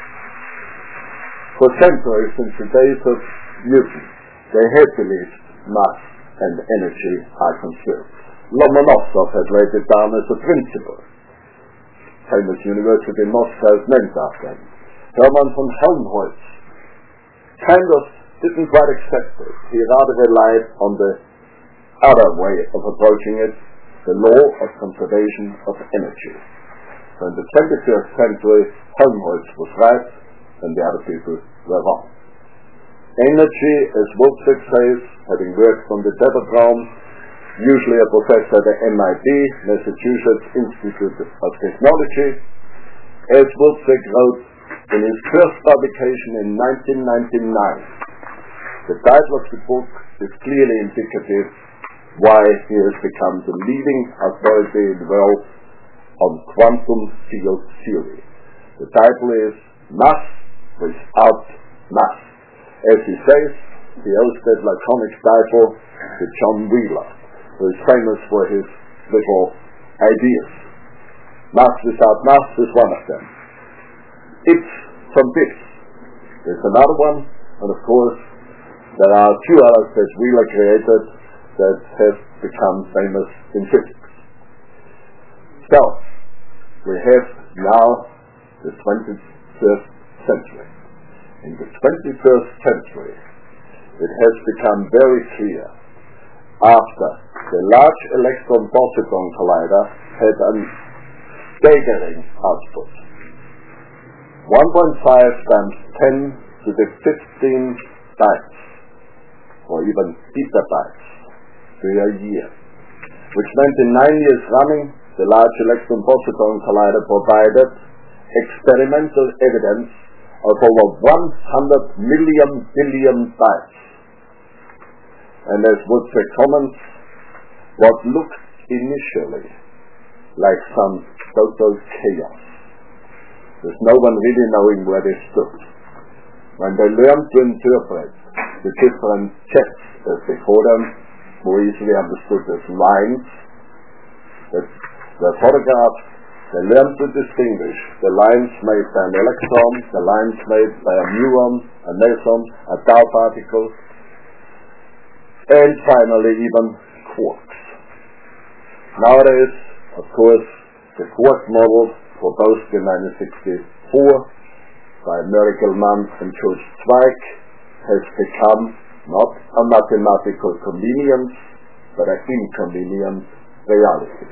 Speaker 3: For centuries, since the days of Newton, they had believed mass and energy are conserved. Lomonosov had laid it down as a principle. Famous university in Moscow is named after him. Hermann von Helmholtz kind of didn't quite accept it. He rather relied on the other way of approaching it, the law of conservation of energy. So in the twenty-first century, Helmholtz was right and the other people were wrong. Energy, as Wolfsbeck says, having worked on the Debatraum, usually a professor at the M I T, Massachusetts Institute of Technology, as Wolfsbeck wrote in his first publication in nineteen ninety-nine. The title of the book is clearly indicative why he has become the leading authority in the world on quantum field theory. The title is Mass Without Mass. As he says, he owes that laconic title to John Wheeler, who is famous for his little ideas. Mass without mass is one of them. It's from this. There's another one, and of course there are two others that Wheeler created that have become famous in physics. So, we have now the twenty-first century. In the twenty-first century, it has become very clear, after the Large Electron Positron Collider had a staggering output, one point five times ten to the fifteen bytes, or even petabytes, per year, which meant in nine years running, the Large Electron Positron Collider provided experimental evidence of over one hundred million billion bytes. And as Woodford comments, what looked initially like some total chaos, with no one really knowing where they stood, when they learned to interpret the different jets, as they call them, more easily understood as lines, that were photographed, they learned to distinguish the lines made by an electron, the lines made by a muon, a meson, a tau particle, and finally even quarks. Nowadays, of course, the quark model, proposed in nineteen sixty-four by Mergelmann and George Zweig, has become not a mathematical convenience, but an inconvenient reality.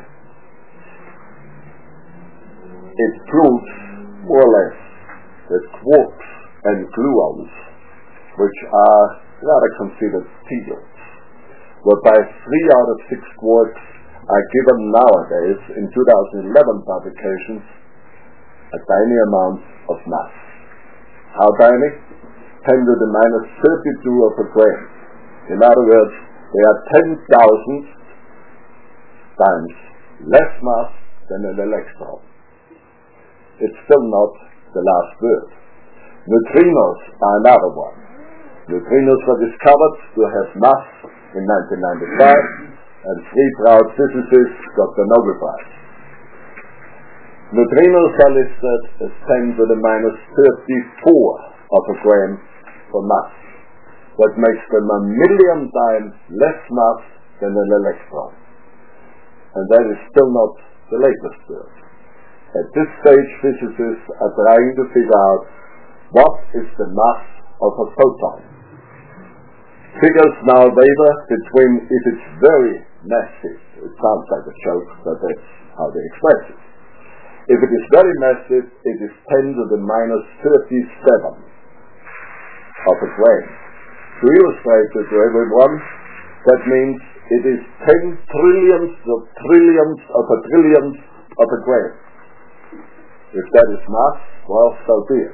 Speaker 3: It proves, more or less, that quarks and gluons, which are rather considered fields, whereby three out of six quarks are given nowadays in two thousand eleven publications a tiny amount of mass. How tiny? ten to the minus thirty-two of a gram. In other words, they are ten thousand times less mass than an electron. It's still not the last word. Neutrinos are another one. Neutrinos were discovered to have mass in nineteen ninety-five, and three proud physicists got the Nobel Prize. Neutrinos are listed as ten to the minus thirty-four of a gram for mass. That makes them a million times less mass than an electron. And that is still not the latest word. At this stage, physicists are trying to figure out what is the mass of a photon. Figures now waver between, if it's very massive, it sounds like a joke, but that's how they express it. If it is very massive, it is ten to the minus thirty-seven of a gram. To illustrate it to everyone, that means it is ten trillions of trillions of a trillions of a gram. If that is mass, well, so be it.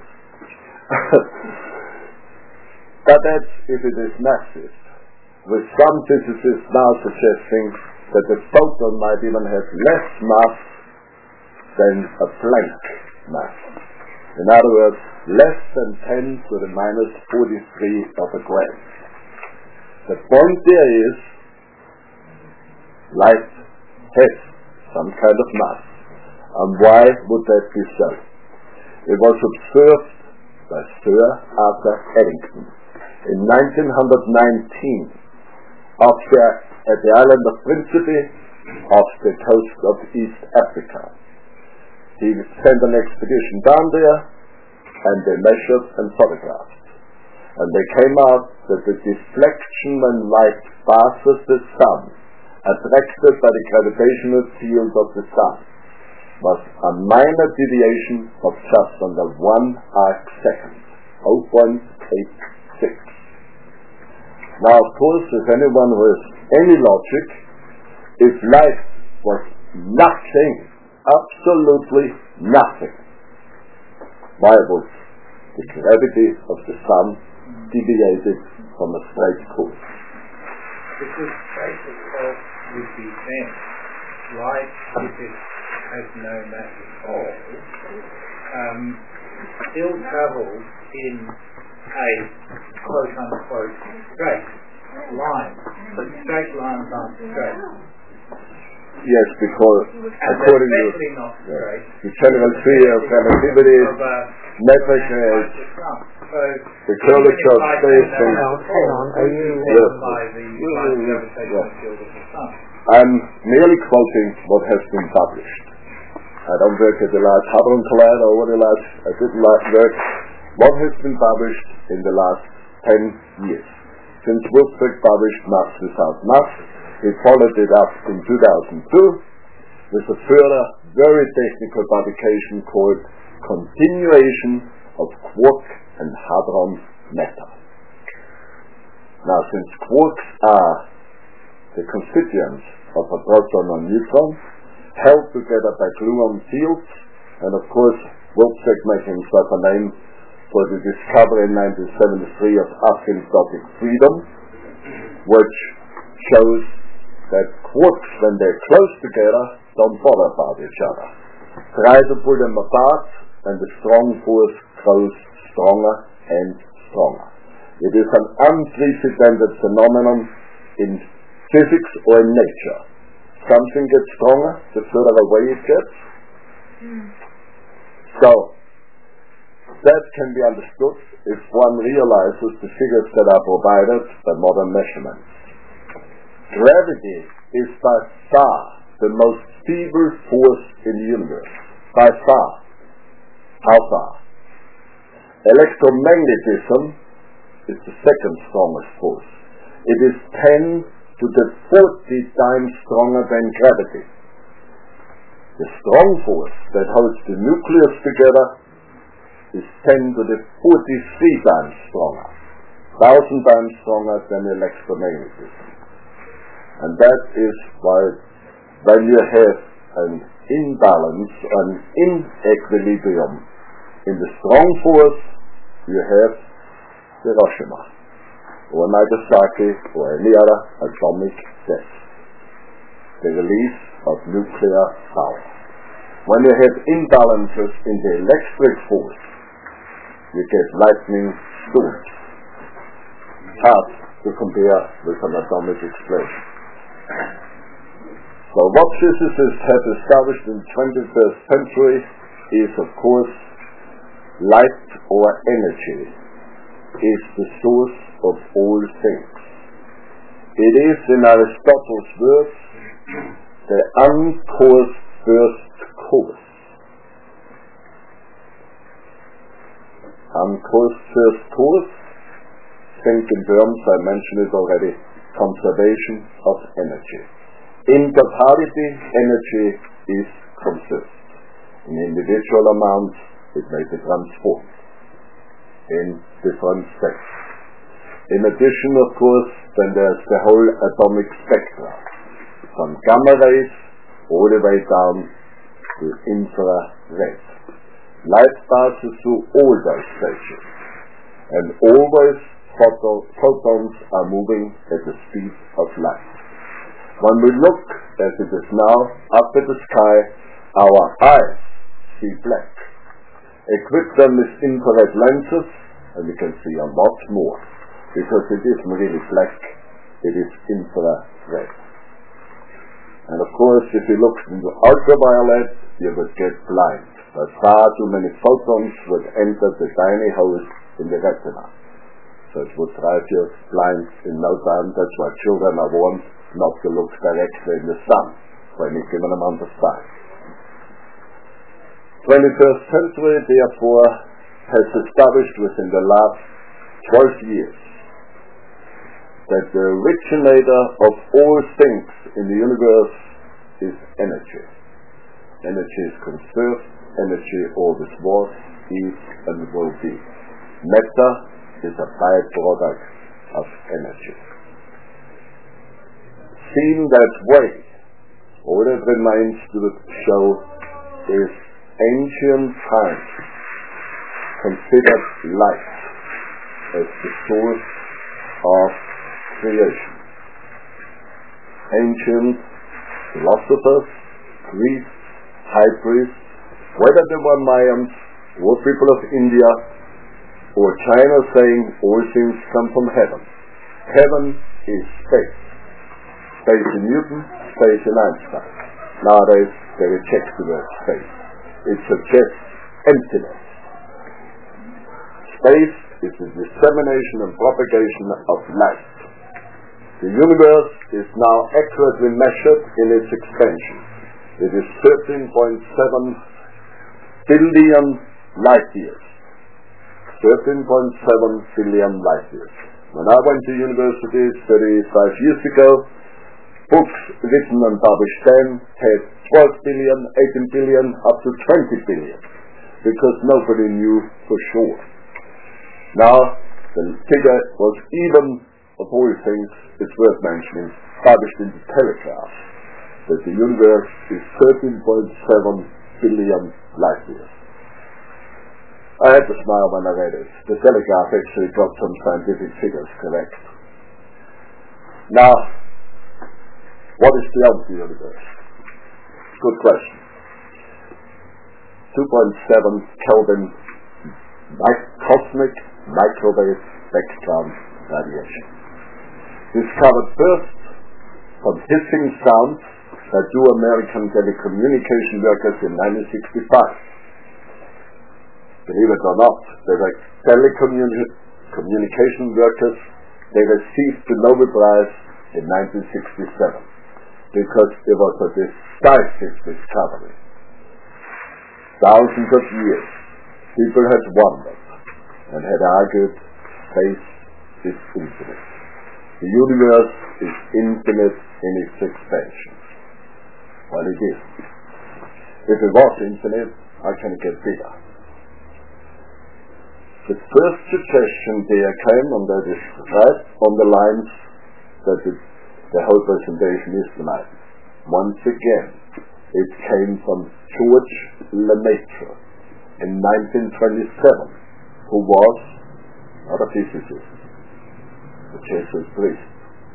Speaker 3: But that's if it is massive, with some physicists now suggesting that the photon might even have less mass than a Planck mass. In other words, less than ten to the minus forty-three of a gram. The point there is, light has some kind of mass. And why would that be so? It was observed by Sir Arthur Eddington in nineteen nineteen off the, at the island of Principe off the coast of East Africa. He sent an expedition down there, and they measured and photographed. And they came out that the deflection when light passes the sun, attracted by the gravitational field of the sun, was a minor deviation of just under one arc second, zero point eight six. Now, of course, if anyone who has any logic, if light was nothing, absolutely nothing, why would the gravity of the sun deviated from a straight course?
Speaker 2: Because straight course would be then light, if it has no mass at all, um, still travels in a quote unquote straight line, but straight lines aren't straight.
Speaker 3: Yes, because
Speaker 2: and
Speaker 3: according to
Speaker 2: not straight,
Speaker 3: yeah, the general theory of relativity, matter has
Speaker 2: so
Speaker 3: the curvature of space and
Speaker 1: hang on, are you
Speaker 3: yes.
Speaker 2: by the gravitational field of the sun.
Speaker 3: I'm merely quoting what has been published. I don't work at the Large Hadron Collider or the large, I didn't work what has been published in the last ten years. Since Wilczek published Mass Without Mass, he followed it up in two thousand two with a further very technical publication called Continuation of Quark and Hadron Matter. Now, since quarks are the constituents of a proton or neutron, held together by gluon fields, and of course Wilczek making himself a name for the discovery in nineteen seventy-three of asymptotic freedom, which shows that quarks, when they're close together, don't bother about each other. Try to pull them apart, and the strong force grows stronger and stronger. It is an unprecedented phenomenon in physics or in nature. Something gets stronger the further away it gets. Mm. So, that can be understood if one realizes the figures that are provided by modern measurements. Gravity is by far the most feeble force in the universe. By far. How far? Electromagnetism is the second strongest force. It is ten to the forty times stronger than gravity. The strong force that holds the nucleus together is ten to the forty-three times stronger, thousand times stronger than electromagnetism. And that is why when you have an imbalance, an inequilibrium in the strong force, you have Hiroshima, or Nagasaki, or any other atomic death, the release of nuclear power. When you have imbalances in the electric force, you get lightning storms. Hard to compare with an atomic explosion. So what physicists have established in the twenty-first century is, of course, light or energy is the source of all things. It is, in Aristotle's words, the uncaused first cause. Uncaused first cause, think in terms, I mentioned it already, conservation of energy. In totality, energy is conserved. In individual amounts, it may be transformed in different states. In addition, of course, then there's the whole atomic spectra, from gamma rays all the way down to infrared. Light passes through all those stages, and always photo- photons are moving at the speed of light. When we look, as it is now, up at the sky, our eyes see black. Equip them with infrared lenses, and we can see a lot more, because it isn't really black, it is infrared. And of course, if you look into ultraviolet, you would get blind. But far too many photons would enter the tiny holes in the retina. So it would drive you blind in no time. That's why children are warned not to look directly in the sun for any given amount of time. twenty-first century, therefore, has established within the last twelve years that the originator of all things in the universe is energy. Energy is conserved, energy always was, is, and will be. Matter is a byproduct of energy. Seen that way, all that remains to show is ancient times considered light as the source of creation. Ancient philosophers, priests, high priests, whether they were Mayans or people of India or China, saying all things come from heaven. Heaven is space. Space in Newton, space in Einstein. Nowadays they reject the word space. It suggests emptiness. Space is the dissemination and propagation of light. The universe is now accurately measured in its expansion. It is thirteen point seven billion light years. thirteen point seven billion light years. When I went to university thirty-five years ago, books written and published then had twelve billion, eighteen billion, up to twenty billion, because nobody knew for sure. Now, the figure was even, of all things, it's worth mentioning, published in the Telegraph, that the universe is thirteen point seven billion light years. I had to smile when I read it. The Telegraph actually got some scientific figures correct. Now, what is beyond the universe? Good question. two point seven Kelvin cosmic microwave spectrum radiation. Discovered first from hissing sounds by two American telecommunication workers in nineteen sixty-five. Believe it or not, they were telecommunication workers. They received the Nobel Prize in nineteen sixty-seven because it was a decisive discovery. Thousands of years, people had wondered and had argued space is infinite. The universe is infinite in its expansion. Well, it is. If it was infinite, how can it get bigger? the first suggestion there came, and that is right on the lines that it, the whole presentation is tonight. Once again, it came from George Lemaitre in nineteen twenty-seven, who was not a physicist, a Jesuit priest.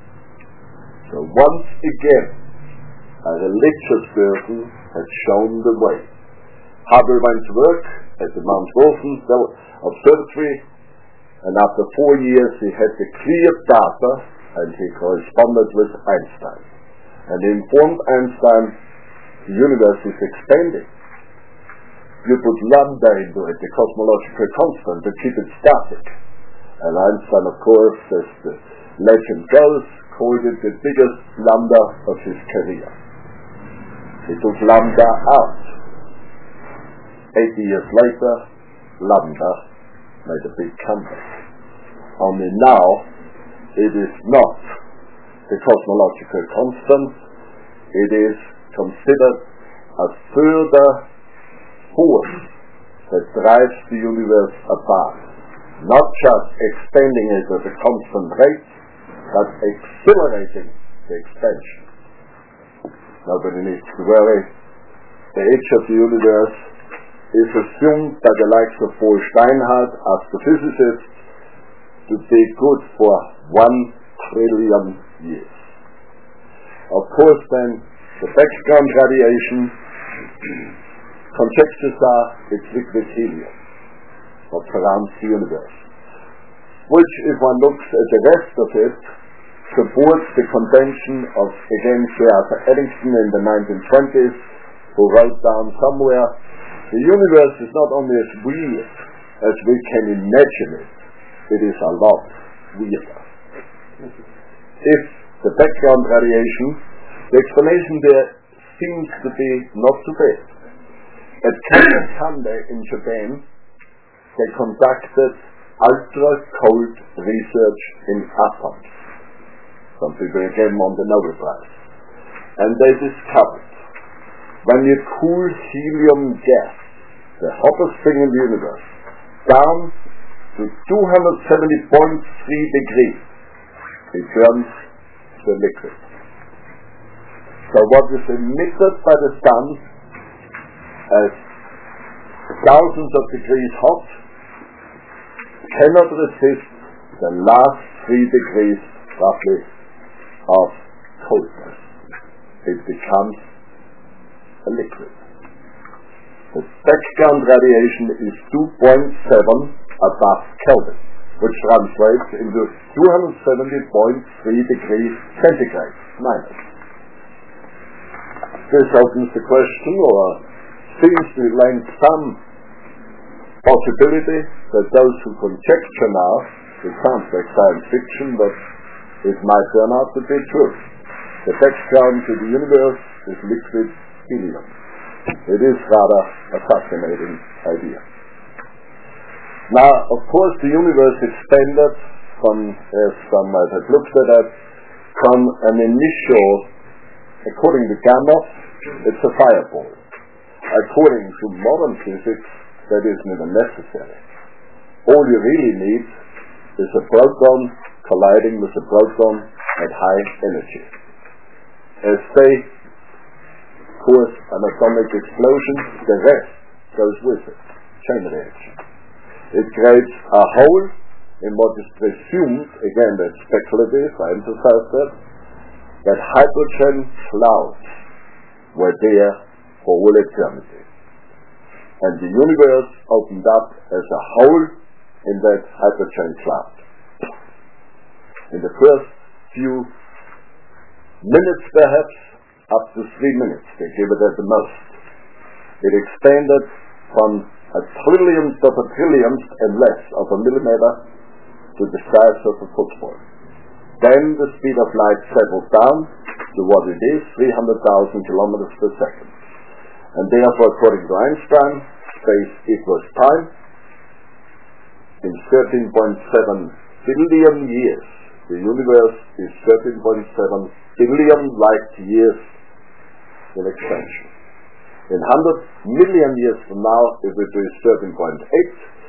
Speaker 3: So once again, a religious person had shown the way. Hubble went to work at the Mount Wilson Observatory, and after four years he had the clear data, and he corresponded with Einstein. And he informed Einstein, the universe is expanding. You put lambda into it, the cosmological constant, to keep it static. And Einstein, of course, as the legend goes, called it the biggest blunder of his career. He took lambda out. Eighty years later, lambda made a big comeback. Only now, it is not the cosmological constant. It is considered a further force that drives the universe apart. Not just expanding it at a constant rate, but accelerating the expansion. Nobody needs to worry. The age of the universe is assumed by the likes of Paul Steinhardt, astrophysicists, to be good for one trillion years. Of course, then, the background radiation, conjectures are it's liquid helium that surrounds the universe, which, if one looks at the rest of it, supports the convention of, again, Sir Arthur Eddington in the nineteen twenties, who wrote down somewhere, the universe is not only as weird as we can imagine it, it is a lot weirder. If the background radiation, the explanation there seems to be not too bad. At Kanda in Japan, they conducted ultra-cold research in atoms. Some people again won the Nobel Prize. And they discovered when you cool helium gas, the hottest thing in the universe, down to two hundred seventy point three degrees, it turns to a liquid. So what is emitted by the sun as thousands of degrees hot cannot resist the last three degrees roughly of coldness. It becomes a liquid. The background radiation is two point seven above Kelvin, which translates into two hundred seventy point three degrees centigrade minus. This opens the question, or seems to lend some possibility, that those who conjecture now, it sounds like science fiction, but it might turn out to be true. The background to the universe is liquid helium. It is rather a fascinating idea. Now, of course, the universe expanded from, as some might have looked at it, from an initial, according to Gamow, it's a fireball. According to modern physics, that isn't even necessary. All you really need is a proton colliding with a proton at high energy. As they cause an atomic explosion, the rest goes with it. Chain reaction. It creates a hole in what is presumed, again that's speculative, I emphasize that, that hydrogen clouds were there for all eternity. And the universe opened up as a hole in that hydrogen cloud. In the first few minutes perhaps, up to three minutes, they give it at the most. It expanded from a trillionth of a trillionth and less of a millimeter to the size of a football. Then the speed of light settled down to what it is, three hundred thousand kilometers per second. And therefore, according to Einstein, space equals time. In thirteen point seven billion years, the universe is thirteen point seven billion light years in expansion. In one hundred million years from now, it will be thirteen point eight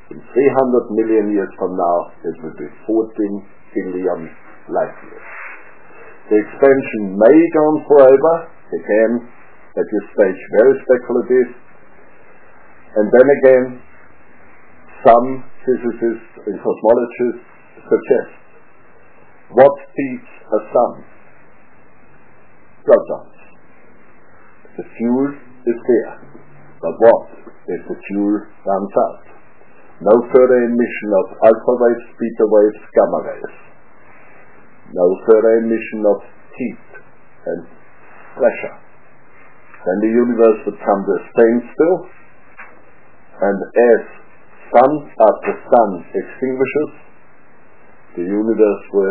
Speaker 3: In three hundred million years from now, it will be fourteen billion light years. The expansion may go on forever, again, at this stage very speculative, and then again, some physicists and cosmologists suggest what feeds a sun? Protons. The fuel is there, but what if the fuel runs out? No further emission of alpha waves, beta waves, gamma waves. No further emission of heat and pressure. Then the universe would come to a standstill, and as sun after sun extinguishes, the universe will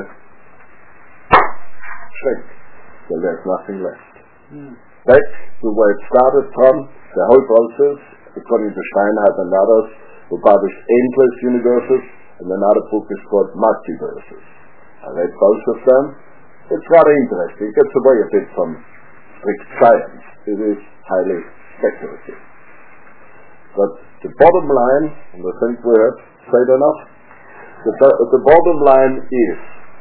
Speaker 3: shrink, so there's nothing left. Mm. Back to where it started from, the whole process, according to Steinhardt and others, who published endless universes, and another book is called Multiverses. I read both of them. It's rather interesting. It gets away a bit from strict science. It is highly speculative. But the bottom line, and I think we have said enough, the, the bottom line is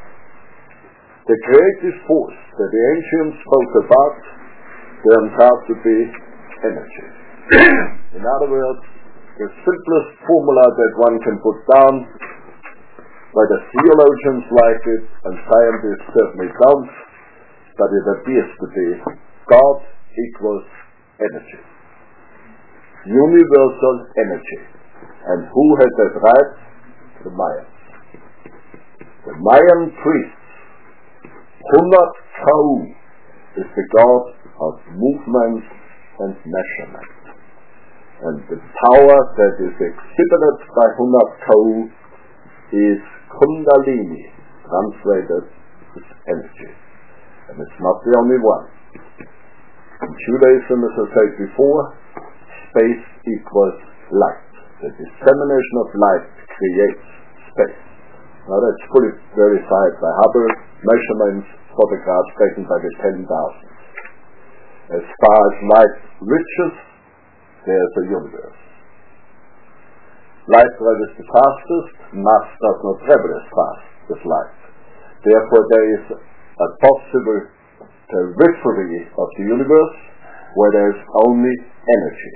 Speaker 3: the creative force that the ancients spoke about turns out to be energy. In other words, the simplest formula that one can put down, whether theologians like it and scientists certainly don't, but it appears to be God equals energy. Universal energy. And who had that right? The Mayans. The Mayan priests, Hunat Kau is the god of movement and measurement. And the power that is exhibited by Hunat Kau is Kundalini, translated as energy. And it's not the only one. In Judaism, as I said before, space equals light. The dissemination of light creates space. Now that's fully verified by Hubble measurements, photographs taken by the ten thousand. As far as light reaches, there's a universe. Light travels the fastest, mass does not travel as fast as light. Therefore there is a possible periphery of the universe where there is only energy.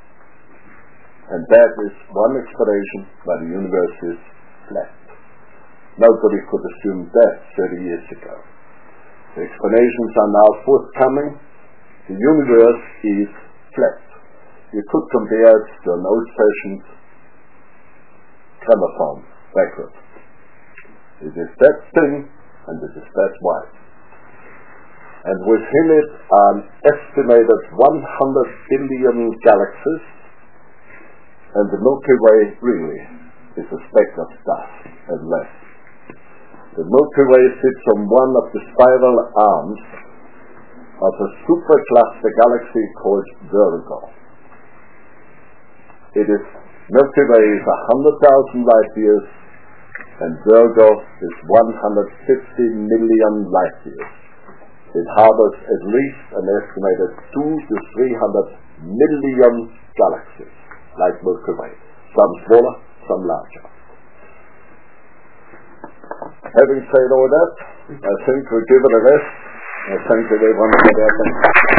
Speaker 3: And that is one explanation why the universe is flat. Nobody could assume that thirty years ago. The explanations are now forthcoming. The universe is flat. You could compare it to an old-fashioned gramophone record. It is that thin and it is that wide. And within it are an estimated one hundred billion galaxies, and the Milky Way really is a speck of dust and less. The Milky Way sits on one of the spiral arms of a supercluster galaxy called Virgo. It is Milky Way is one hundred thousand light years, and Virgo is one hundred fifty million light years. It harbors at least an estimated two to three hundred million galaxies, like Milky Way. Some smaller, some larger. Having said all that, I think we'll give it a rest. I thank you very much for their attention.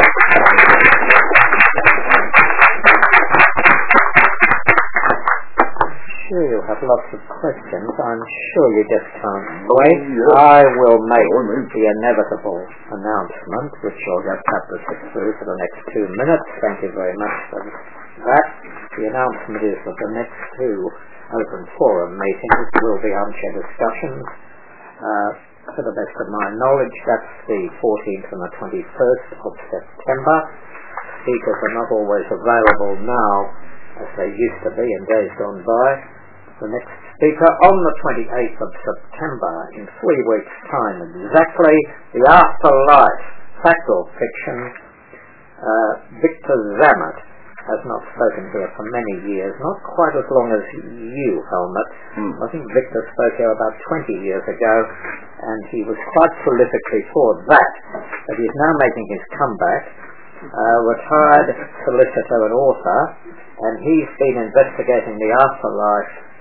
Speaker 1: Sure, you'll have lots of questions. I'm sure you just can't wait. Oh, yes. I will make oh, the inevitable announcement, which you'll just have to sit through for the next two minutes. Thank you very much for that. The announcement is that the next two open forum meetings will be armchair discussions. Uh, to the best of my knowledge, that's the fourteenth and the twenty-first of September. Speakers are not always available now as they used to be in days gone by. The next speaker on the twenty-eighth of September, in three weeks' time exactly, the afterlife, fact or fiction. uh, Victor Zammert has not spoken here for many years, not quite as long as you, Helmut. Mm. I think Victor spoke here about twenty years ago, and he was quite prolifically for that. But he's now making his comeback, uh, retired solicitor and author, and he's been investigating the afterlife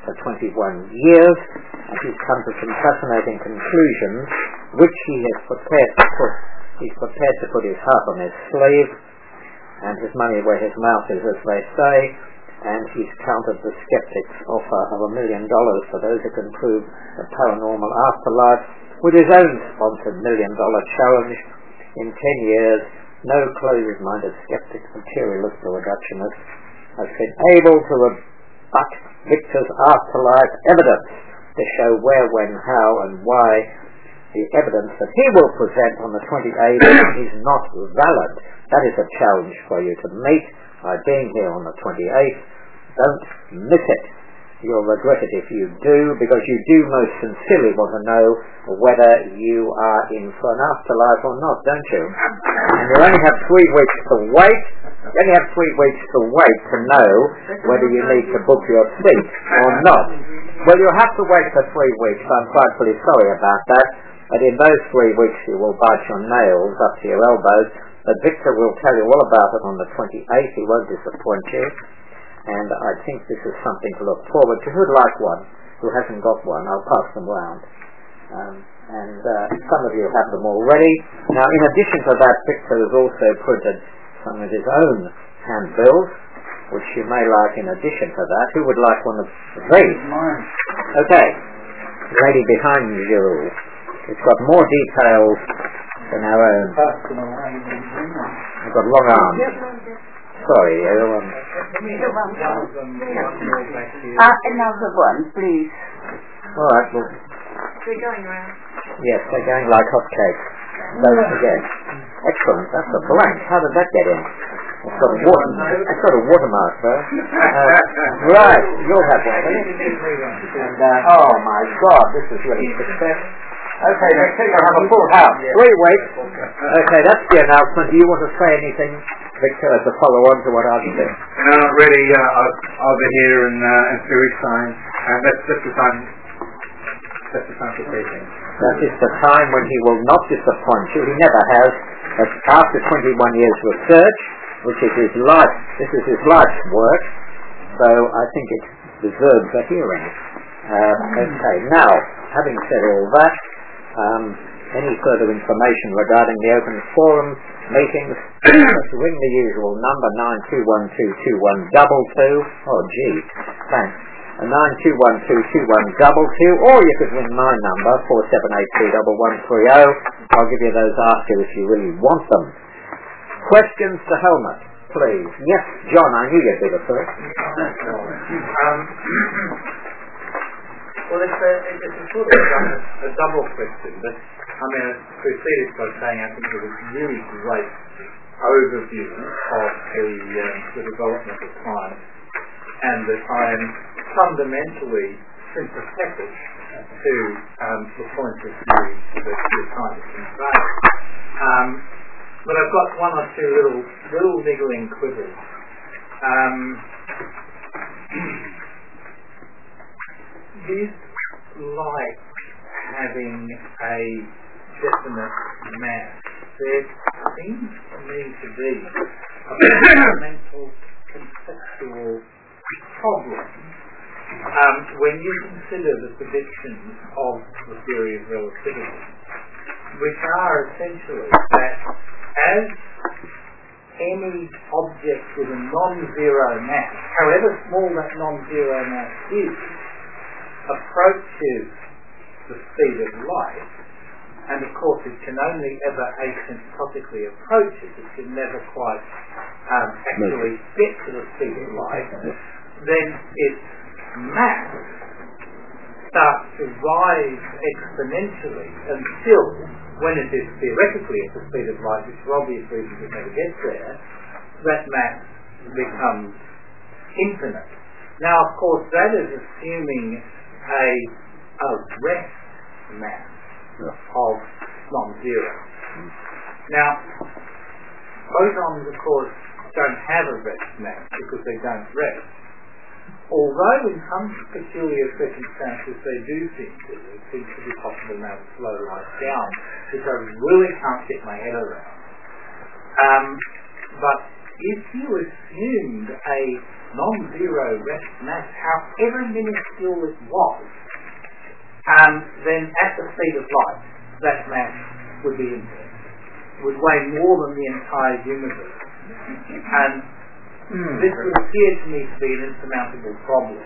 Speaker 1: for twenty-one years, and he's come to some fascinating conclusions, which he is prepared to put. He's prepared to put his heart on his sleeve, and his money where his mouth is, as they say. And he's countered the skeptics' offer of a million dollars for those who can prove the paranormal afterlife with his own sponsored million dollar challenge. In ten years, no closed-minded skeptic, materialist or reductionist has been able to rebut Victor's afterlife evidence to show where, when, how and why the evidence that he will present on the twenty-eighth is not valid. That is a challenge for you to meet by being here on the twenty-eighth. Don't miss it. You'll regret it if you do, because you do most sincerely want to know whether you are in for an afterlife or not, don't you? And you only have three weeks to wait. You only have three weeks to wait to know whether you need to book your seat or not. Well, you'll have to wait for three weeks. I'm frightfully sorry about that. But in those three weeks you will bite your nails up to your elbows. But Victor will tell you all about it on the twenty-eighth. He won't disappoint you. And I think this is something to look forward to. Who'd like one? Who hasn't got one? I'll pass them round. Um, and uh, some of you have them already. Now, in addition to that, Victor has also printed some of his own handbills, which you may like in addition to that. Who would like one of these? Okay. The lady behind you. It's got more details than our own. I've got long arms. Sorry, everyone.
Speaker 4: Uh, another one, please.
Speaker 1: All right, well.
Speaker 4: They're going around.
Speaker 1: Yes, they're going like hotcakes. Don't forget. Excellent. That's a blank. How did that get in? It's got a water. It's got a watermark there. Uh, right, you'll have one, will you? And uh, oh my God, this is really success. Okay, next week I'll have a full house. Three weeks. Okay, that's the announcement. Do you want to say anything, Victor, as a follow-on to what I've said?
Speaker 2: No, not really. Uh, I'll, I'll be here in, uh, in three weeks' time, and that's just the time. That's the time to say things.
Speaker 1: That is the time when he will not disappoint you. He never has. But after twenty-one years research, which is his life, this is his life's work. So I think it deserves a hearing. Uh, okay, now, having said all that, um, any further information regarding the open forum meetings, just ring the usual number, nine two one two, two one two two. Oh, gee, thanks. nine two one two, two one two two, or you could ring my number, four seven eight two, one one three zero. I'll give you those after if you really want them. Questions to Helmut, please. Yes, John, I knew you'd be the first.
Speaker 2: Um, well, it's a, it's a sort of a, a double question, but I mean, it preceded by saying I think it was a really great overview of the, um, the development of science, and that I am fundamentally sympathetic to um, the point of view that you're trying to convey. Um, but I've got one or two little little niggling quibbles. Um, is like having a definite mass. There seems to me to be a fundamental conceptual problem um, when you consider the predictions of the theory of relativity, which are essentially that as any object with a non-zero mass, however small that non-zero mass is, approaches the speed of light, and of course it can only ever asymptotically approach it, it can never quite um, actually get to the speed of light, then its mass starts to rise exponentially until, when it is theoretically at the speed of light, which for obvious reasons it never gets there, that mass becomes infinite. Now, of course, that is assuming a, a rest mass of non-zero. Now, photons, of course, don't have a rest mass because they don't rest. Although in some peculiar circumstances they do seem to, it seems to be possible now to slow light down, which I really can't get my head around. Um, but if you assumed a non-zero rest mass, however minuscule it was, um, then at the speed of light, that mass would be infinite, would weigh more than the entire universe. And mm. this would appear to me to be an insurmountable problem.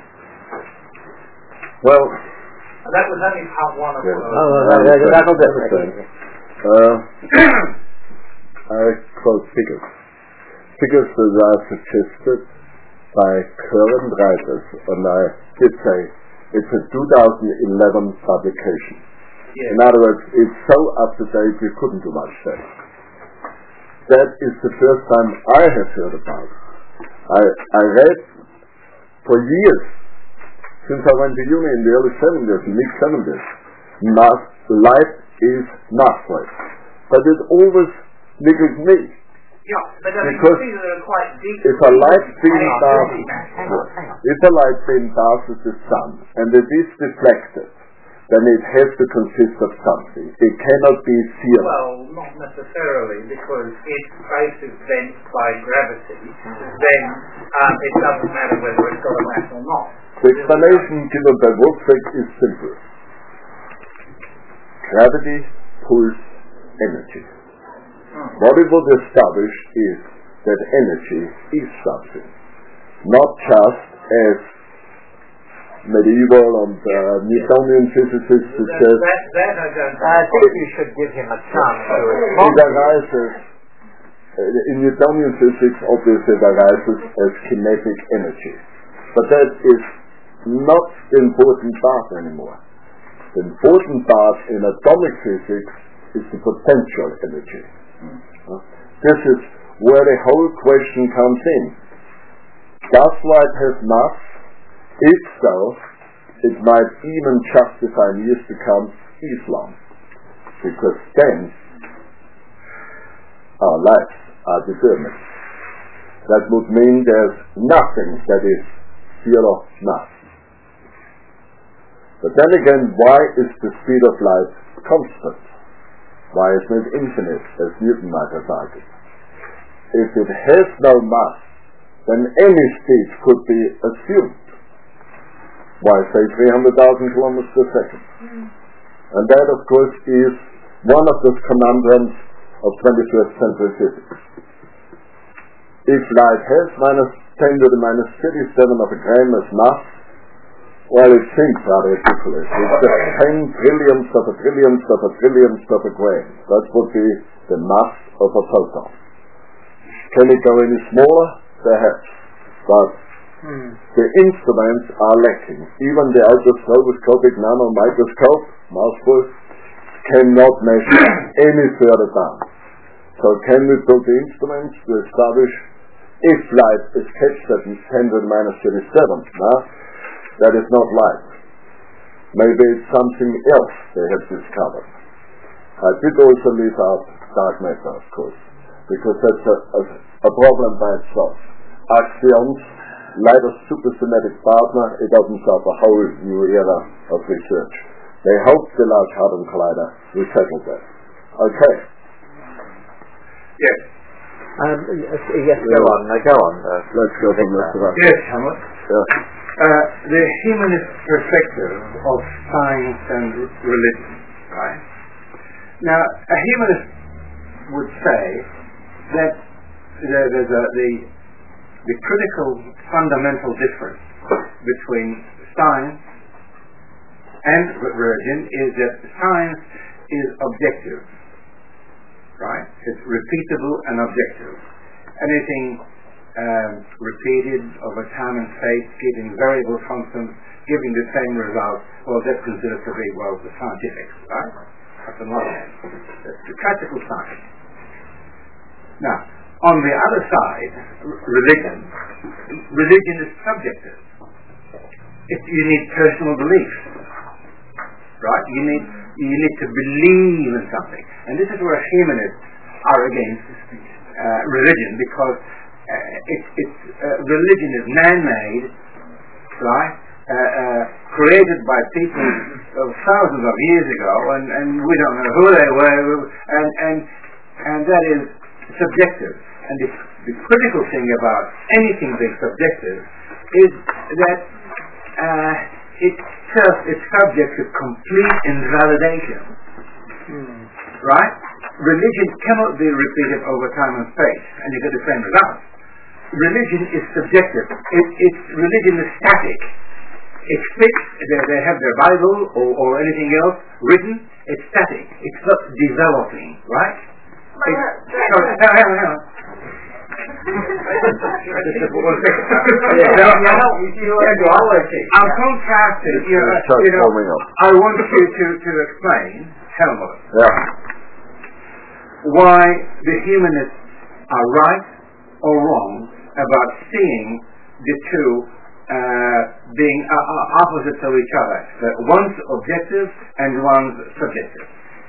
Speaker 3: Well,
Speaker 2: and that was only part one of
Speaker 3: yes.
Speaker 2: what
Speaker 1: oh, well, that, that'll do it.
Speaker 3: Uh, I quote figures. Figures that are suggested by current writers, and I did say it's a two thousand eleven publication.
Speaker 2: Yes.
Speaker 3: In other words, it's so up to date you couldn't do much there. That is the first time I have heard about it. I, I read for years, since I went to uni in the early seventies, mid seventies, mass, light is massless. But it always niggled me.
Speaker 2: Yeah, but I mean,
Speaker 3: because
Speaker 2: you see that they're quite deep.
Speaker 3: if a light beam
Speaker 2: Hang on,
Speaker 3: passes,
Speaker 2: hang on, hang on.
Speaker 3: if a light beam passes the sun and it is deflected, then it has to consist of something. It cannot be zero.
Speaker 2: Well, not necessarily, because if space is bent by gravity, then um, it doesn't matter whether it's got a mass or not.
Speaker 3: The explanation given by Wolfsbeck is simple. Gravity pulls energy.
Speaker 2: Hmm.
Speaker 3: What it would establish is that energy is something, not just as medieval and uh, Newtonian physicists suggest.
Speaker 2: That, that I don't
Speaker 1: I think you should give him a chance to respond.
Speaker 3: It arises, uh, in Newtonian physics, obviously it arises as kinetic energy. But that is not the important part anymore. The important part in atomic physics is the potential energy. Mm. Uh, this is where the whole question comes in. Does light have mass? If so, it might even justify in years to come Islam, because then our lives are determined. That would mean there's nothing that is zero mass. But then again, why is the speed of light constant? Why isn't it infinite, as Newton might have argued? If it has no mass, then any speed could be assumed. Why say three hundred thousand kilometers per second? Mm. And that, of course, is one of the conundrums of twenty-first century physics. If light has minus ten to the minus thirty-seven of a gram as mass, well, it seems rather ridiculous. It's just ten trillionths of a trillionth of a trillionth of a gram. That would be the mass of a photon. Can it go any smaller? Perhaps. But Hmm. the instruments are lacking. Even the ultrastroboscopic nanomicroscope, mouthful, cannot measure any further down. So can we build the instruments to establish if light is catched at ten to the minus thirty-seven? Now, that is not light. Maybe it's something else they have discovered. I did also leave out dark matter, of course, because that's a, a, a problem by itself. Axioms, light of supersymmetric partner, it opens up a whole new era of research. They hope the Large Hadron Collider will settle that. Okay.
Speaker 2: Yes.
Speaker 1: Um, yes, yes, go on. No, go on. Uh,
Speaker 3: Let's go from this to that.
Speaker 2: Yes, Hamlet.
Speaker 3: Yeah.
Speaker 2: Uh, the humanist perspective of science and religion, right? Now, a humanist would say that the, the, the, the The critical fundamental difference between science and religion is that science is objective, right? It's repeatable and objective. Anything um, repeated over time and space, giving variable functions, giving the same result, well, that's considered to be, well, the scientific, right? That's another one. That's the classical science. Now, on the other side, religion, religion is subjective. It, you need personal belief, right? You need you need to believe in something, and this is where humanists are against uh, religion, because uh, it, it's uh, religion is man-made, right? Uh, uh, created by people uh, thousands of years ago, and, and we don't know who they were, and and and that is subjective. And the, the critical thing about anything being subjective is that uh, it's, it's subject to complete invalidation. Hmm. Right? Religion cannot be repeated over time and space, and you get the same result. Religion is subjective. It, it's religion is static. It's fixed. They, they have their Bible or, or anything else written. It's static. It's not developing, right? It, sorry, hang on, hang on. I'll contrast it. You know, you know, I want you to, to explain, Helmut,
Speaker 3: yeah.
Speaker 2: why the humanists are right or wrong about seeing the two uh, being uh, uh, opposites of each other. That one's objective and one's subjective.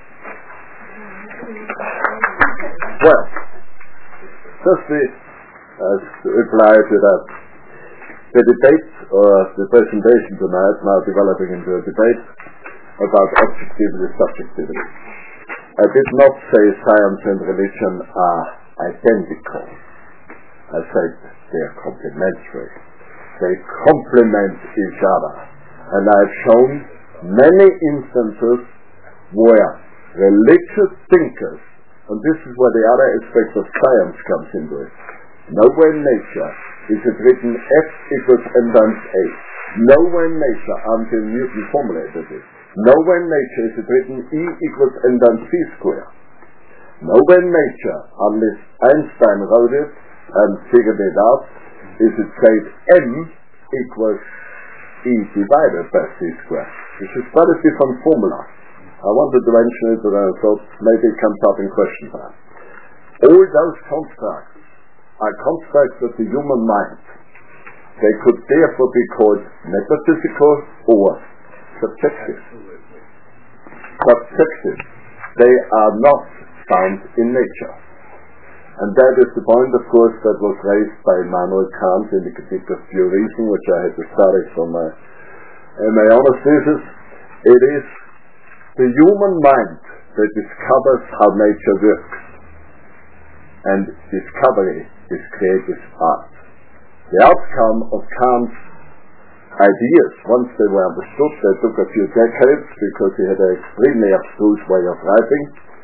Speaker 3: Well, firstly, as to reply to that, the debate or the presentation tonight now developing into a debate about objectivity, subjectivity. I did not say science and religion are identical. I said they are complementary. They complement each other. And I've shown many instances where religious thinkers, and this is where the other aspect of science comes into it. Nowhere in nature is it written F equals m times a. Nowhere in nature until Newton formulated it. Nowhere in nature is it written E equals m times c squared. Nowhere in nature, unless Einstein wrote it and figured it out, is it said m equals E divided by c squared. This is quite a different formula. I wanted to mention it, but I thought maybe it comes up in question time. All those constructs are constructs of the human mind. They could therefore be called metaphysical or subjective. Subjective. They are not found in nature. And that is the point, of course, that was raised by Immanuel Kant in the Critique of Pure Reason, which I had to study from my M A honors thesis. It is the human mind that discovers how nature works. And discovery is creative art. The outcome of Kant's ideas, once they were understood, they took a few decades because he had an extremely abstruse way of writing,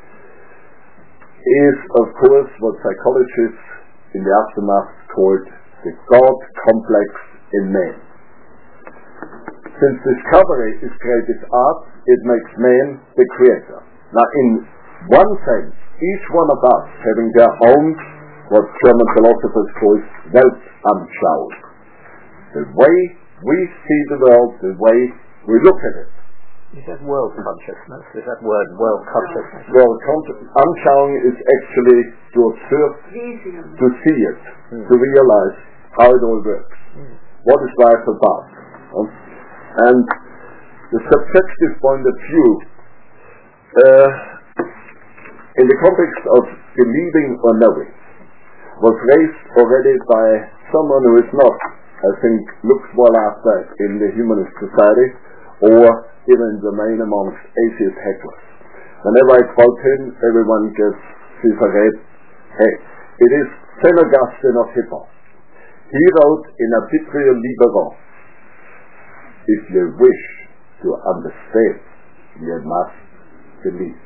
Speaker 3: is of course what psychologists in the aftermath called the God complex in man. Since discovery is creative art, it makes man the creator. Now in one sense, each one of us having their own, what German philosophers call Weltanschauung. The way we see the world, the way we look at it.
Speaker 1: Is that world consciousness? Is that word world consciousness?
Speaker 3: World consciousness. Anschauung is actually to observe, to see it, mm. to realize how it all works. Mm. What is life about? Um, and the subjective point of view, uh, in the context of believing or knowing, was raised already by someone who is not, I think, looked well after in the humanist society, or even in the main amongst atheist hecklers. Whenever I quote him, everyone gets his head. Hey, it is Saint Augustine of Hippo. He wrote in Arbitrio Libero, if you wish to understand, you must believe.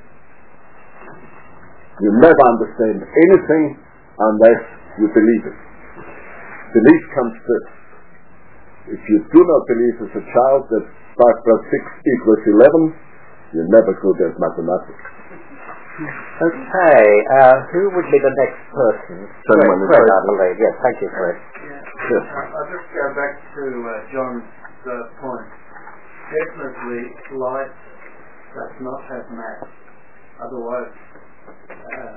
Speaker 3: You never understand anything unless you believe it. Belief comes first. If you do not believe as a child that five plus six equals eleven, you're never good at mathematics.
Speaker 1: Okay, uh, who would be the next person?
Speaker 3: Someone
Speaker 1: Fred, Fred Adelaide. Yes, thank you, Fred.
Speaker 5: Yeah.
Speaker 3: Yes.
Speaker 5: Uh, I'll just go back to uh, John's uh, point. Definitely light does not have mass. Otherwise, uh,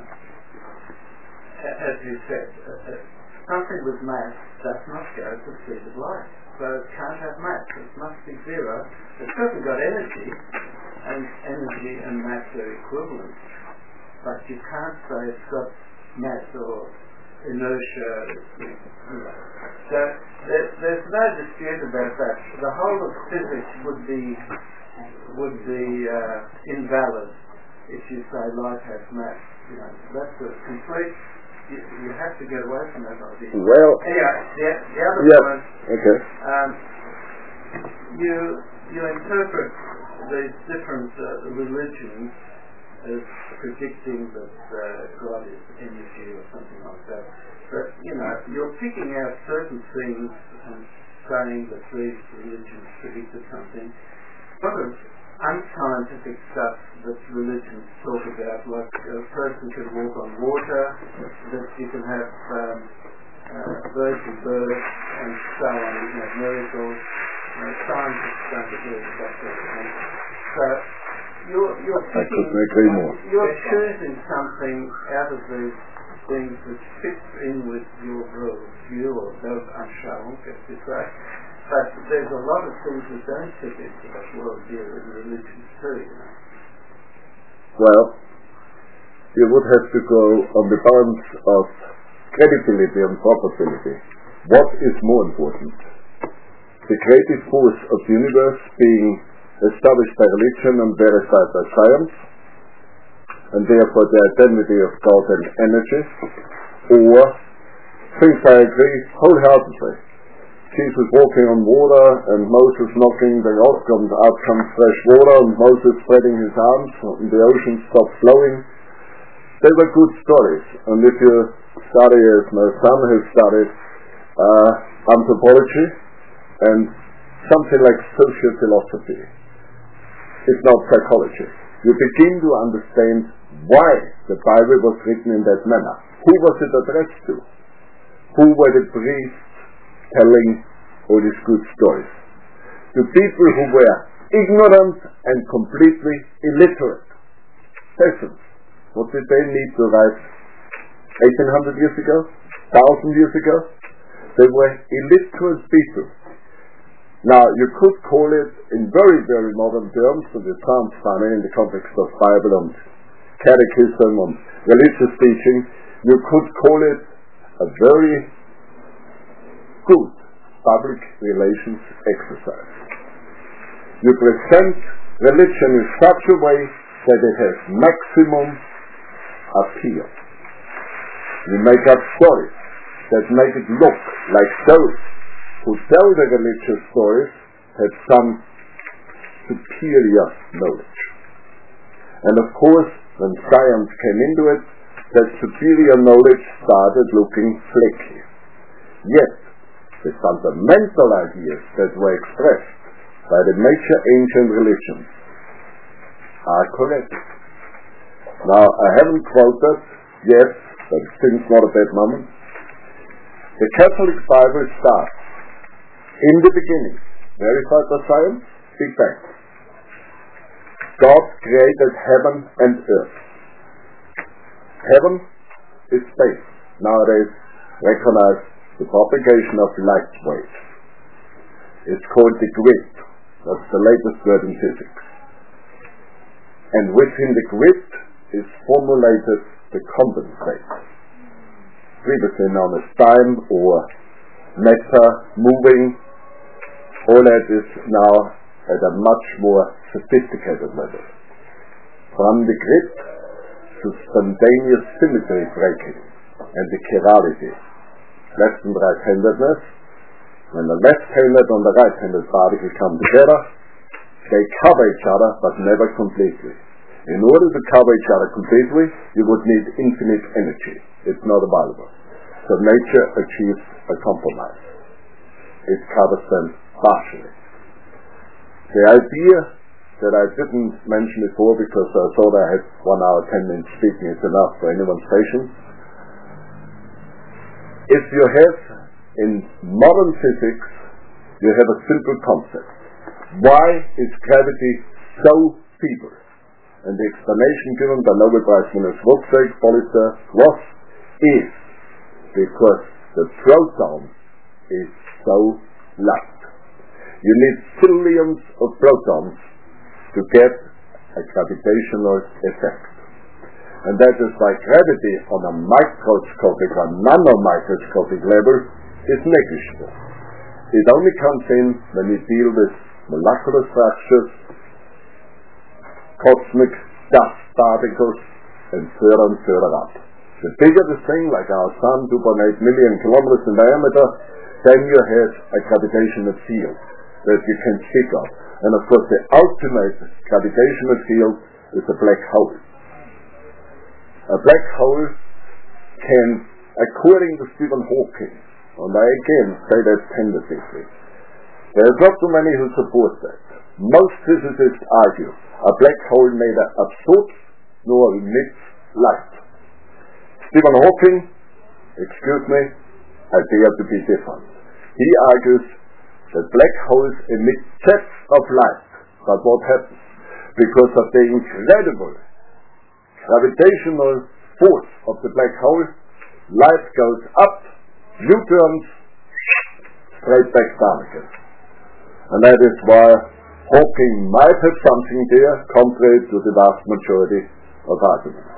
Speaker 5: as you said, uh, something with mass does not go to the speed of light. So it can't have mass. It must be zero. It's certainly got energy, and energy and mass are equivalent. But you can't say it's got mass or inertia. So there, there's no dispute about that. The whole of physics would be would be uh, invalid if you say light has mass. You know, that's a complete you, you have to get away from that idea.
Speaker 3: Well,
Speaker 5: anyway, the, the other
Speaker 3: yeah,
Speaker 5: point,
Speaker 3: okay.
Speaker 5: um, you you interpret these different uh, religions as predicting that uh, God is energy or something like that. But, you know, you're picking out certain things and saying that these religions predicted something. Sort of unscientific stuff that religions talk about, like a person can walk on water, that you can have um, uh, virgin birth and so on, you know, miracles. You know, scientists don't agree with that sort of thing. So you're, you're
Speaker 3: I
Speaker 5: picking,
Speaker 3: couldn't agree more.
Speaker 5: you're choosing something out of these things which fits in with your worldview or Weltanschauung, as you say. But there's a lot of things that don't fit into that worldview in religion too, you know.
Speaker 3: Well, you would have to go on the balance of credibility and probability. What is more important? The creative force of the universe being established by religion and verified by science, and therefore the identity of God and energy, or things I agree wholeheartedly. Jesus walking on water and Moses knocking the rock and out comes fresh water and Moses spreading his arms and the ocean stops flowing. They were good stories, and if you study, as my son has studied, uh, anthropology and something like social philosophy, if not psychology, you begin to understand why the Bible was written in that manner. Who was it addressed to? Who were the priests telling all these good stories? To people who were ignorant and completely illiterate. Peasants. What did they need to write eighteen hundred years ago? one thousand years ago? They were illiterate people. Now, you could call it, in very, very modern terms, and it sounds funny in the context of Bible and catechism and religious teaching, you could call it a very good public relations exercise. You present religion in such a way that it has maximum appeal. You make up stories that make it look like those who tell the religious stories have some superior knowledge. And of course, when science came into it, that superior knowledge started looking flaky. Yet, the fundamental ideas that were expressed by the major ancient religions are correct. Now, I haven't quoted yet, but it seems not a bad moment. The Catholic Bible starts, in the beginning, verified by science, Big Bang. God created heaven and earth. Heaven is space. Nowadays, recognized the propagation of light waves. It's called the grid. That's the latest word in physics. And within the grid is formulated the condensate, previously known as time or matter moving. All that is now at a much more sophisticated level. From the grid to spontaneous symmetry breaking and the chirality, left and right-handedness. When the left-handed and the right-handed particle come together, they cover each other but never completely. In order to cover each other completely, you would need infinite energy. It's not available. So nature achieves a compromise. It covers them partially. The idea that I didn't mention before because I thought I had one hour, ten minutes speaking is enough for anyone's patience. If you have, in modern physics, you have a simple concept. Why is gravity so feeble? And the explanation given by Nobel Prize winners Rutherford, Bollinger, Ross is because the proton is so light. You need trillions of protons to get a gravitational effect. And that is why gravity on a microscopic or nanomicroscopic level is negligible. It only comes in when you deal with molecular structures, cosmic dust particles, and further and further up. The bigger the thing, like our sun, two point eight million kilometers in diameter, then you have a gravitational field that you can speak of. And of course the ultimate gravitational field is a black hole. A black hole can, according to Stephen Hawking, and I again say that tentatively, there are not too many who support that. Most physicists argue a black hole neither absorbs nor emits light. Stephen Hawking, excuse me, I dare to be different. He argues that black holes emit jets of light. But what happens? Because of the incredible gravitational force of the black hole, light goes up, U-turns, straight back down again. And that is why Hawking might have something there, contrary to the vast majority of arguments.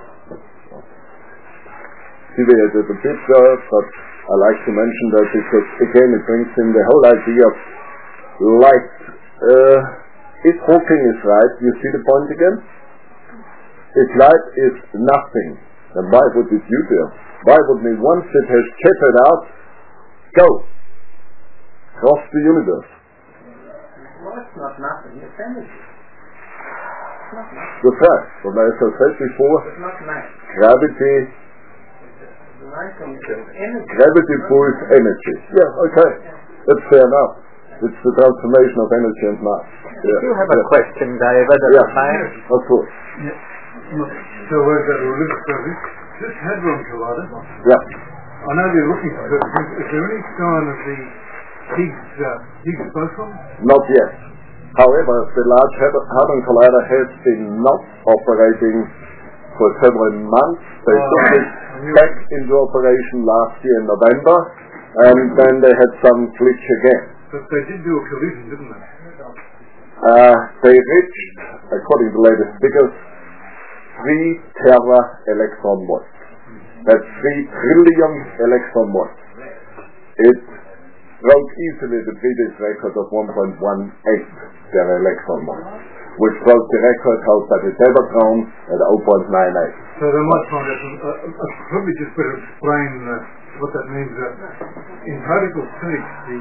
Speaker 3: Deviated a bit there, but I like to mention that because again it brings in the whole idea of light. Uh, if Hawking is right, you see the point again? If light is nothing, then why would it be there? Why wouldn't it, once it has jetted out, go across the universe?
Speaker 5: Light's not nothing, it's energy. It's not nothing.
Speaker 3: The fact, but as I said before,
Speaker 5: It's not nice.
Speaker 3: gravity,
Speaker 5: The light comes from energy.
Speaker 3: gravity pulls energy. Yeah, okay, that's fair enough. It's the transformation of energy and mass.
Speaker 1: Do you have a question, David, at
Speaker 3: Yeah,
Speaker 1: the moment?
Speaker 3: of course.
Speaker 6: Yeah. So we've got a little service. This Hadron Collider,
Speaker 3: Yeah.
Speaker 6: I know they're looking for certain things. Is there any sign of the Higgs, uh, Higgs boson?
Speaker 3: Not yet. However, the Large Hadron Collider has been not operating for several months. They
Speaker 6: Oh,
Speaker 3: took it
Speaker 6: yeah.
Speaker 3: back into operation last year in November, and then they had some glitch again.
Speaker 6: But they did do a collision, didn't they?
Speaker 3: Uh, they reached, according to the latest figures, three tera electron volts. That's three trillion electron volts. It broke easily the previous record of one point one eight tera electron volts, which broke the record held by the Tevatron at zero point nine eight.
Speaker 6: So they might find out, some, uh, uh, probably just better explain uh, what that means. Uh, in particle state, the,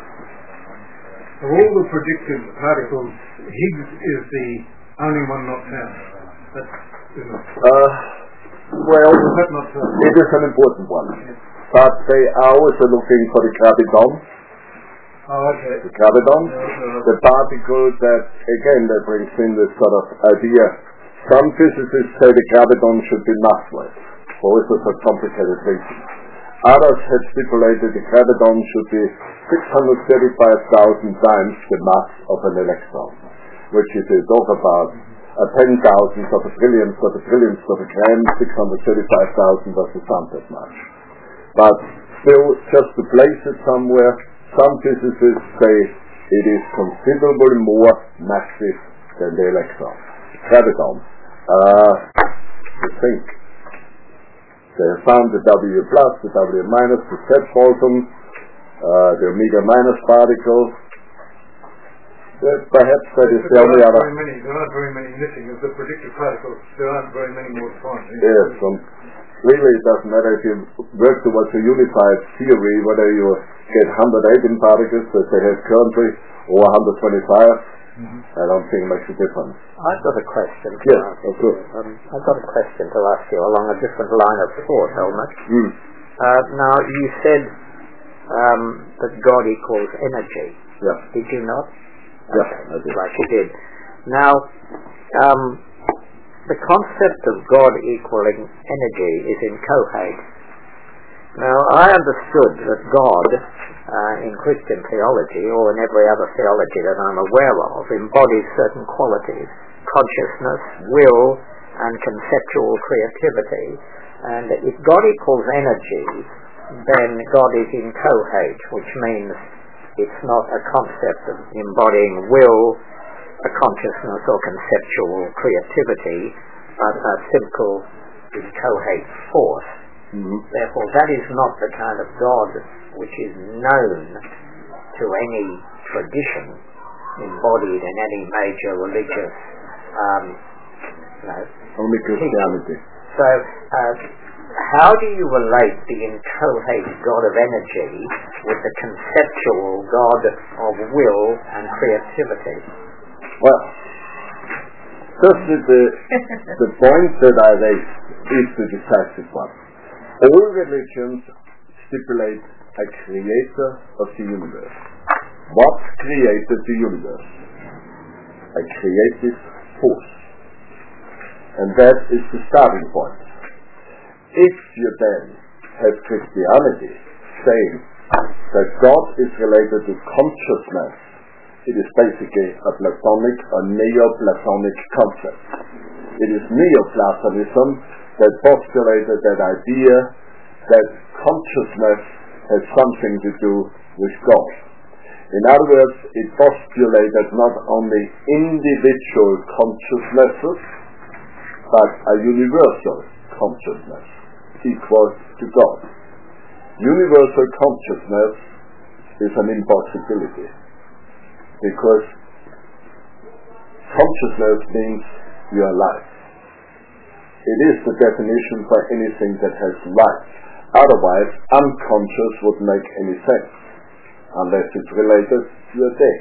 Speaker 6: of all the predicted particles, Higgs is the only one not found. That's, isn't it?
Speaker 3: Uh, well,
Speaker 6: Is that not so?
Speaker 3: it is an important one. But they are also looking for the graviton.
Speaker 6: Oh, okay.
Speaker 3: The graviton,
Speaker 6: Yeah, okay.
Speaker 3: the particle that, again, that brings in this sort of idea. Some physicists say the graviton should be massless, for also for complicated reasons. Others have stipulated the graviton should be six hundred thirty-five thousand times the mass of an electron, which is a talk about a ten thousandth of a trillionth of a trillionth of a gram, six hundred thirty-five thousand doesn't sound that much. But still, just to place it somewhere, some physicists say it is considerably more massive than the electron. Graviton. Uh, you think. They have found the W plus, the W minus, the Z boson, uh, the omega minus particle. That perhaps that is the
Speaker 6: But
Speaker 3: only
Speaker 6: there aren't
Speaker 3: other.
Speaker 6: very many. There aren't very many missing. Of the predicted particles, there aren't very many more to find.
Speaker 3: Yes, and really it doesn't matter if you work towards a unified theory, whether you get one hundred eighteen particles that they have currently or one hundred twenty-five.
Speaker 6: Mm-hmm.
Speaker 3: I don't think it makes a difference.
Speaker 1: I've got a question to
Speaker 3: Yes,
Speaker 1: ask
Speaker 3: of
Speaker 1: you.
Speaker 3: course.
Speaker 1: Um, I've got a question to ask you along a different line of thought, Helmut.
Speaker 3: Mm.
Speaker 1: Uh, now, you said um, that God equals energy.
Speaker 3: Yeah.
Speaker 1: Did you not?
Speaker 3: Yeah,
Speaker 1: Okay,
Speaker 3: I did.
Speaker 1: right, you did. Now, um, the concept of God equaling energy is inchoate. Now, I understood that God, uh, in Christian theology, or in every other theology that I'm aware of, embodies certain qualities: consciousness, will, and conceptual creativity. And if God equals energy, then God is inchoate, which means it's not a concept of embodying will, a consciousness, or conceptual creativity, but a simple inchoate force.
Speaker 3: Mm-hmm.
Speaker 1: Therefore, that is not the kind of God which is known to any tradition embodied in any major religious um, you know,
Speaker 3: Only Christianity.
Speaker 1: So, uh, how do you relate the inchoate God of energy with the conceptual God of will and creativity?
Speaker 3: Well, firstly, the, the point that I raised is the decisive one. All religions stipulate a creator of the universe. What created the universe? A creative force. And that is the starting point. If you then have Christianity saying that God is related to consciousness, it is basically a Platonic or Neoplatonic concept. It is Neoplatonism that postulated that idea that consciousness has something to do with God. In other words, it postulated not only individual consciousnesses, but a universal consciousness equal to God. Universal consciousness is an impossibility, because consciousness means you are alive. It is the definition for anything that has life. Otherwise, unconscious would make any sense, unless it's related to your dead.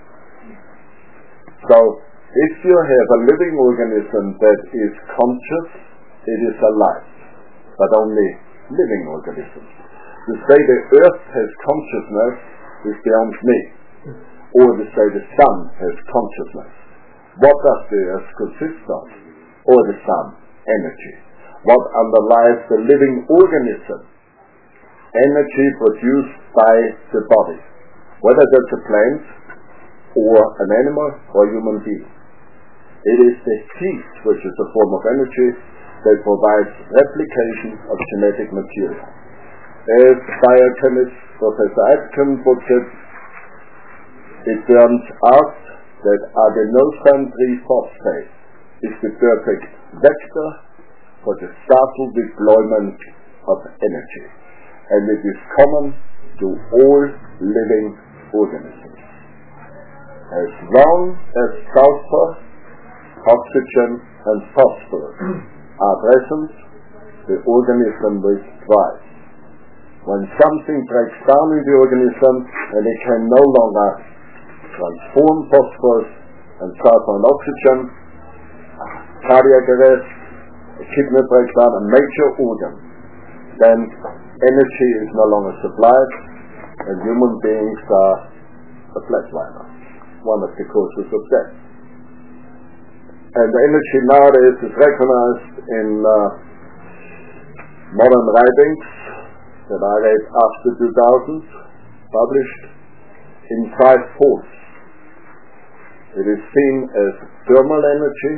Speaker 3: So, if you have a living organism that is conscious, it is alive, but only living organisms. To say the earth has consciousness is beyond me, or to say the sun has consciousness. What does the earth consist of? Or the sun? Energy. What underlies the living organism? Energy produced by the body, whether that's a plant or an animal or a human being. It is the heat, which is a form of energy, that provides replication of genetic material. As biochemist Professor Atkin puts it, it turns out that adenosine triphosphate is the perfect vector for the subtle deployment of energy, and it is common to all living organisms. As long as sulfur, oxygen and phosphorus are present, the organism will thrive. When something breaks down in the organism and it can no longer transform phosphorus and sulfur and oxygen, cardiac arrest, a kidney breakdown, a major organ, then energy is no longer supplied and human beings are a flatliner, one of the causes of death. And the energy nowadays is recognized in uh, modern writings that I read after two thousand, published in five forms. It is seen as thermal energy,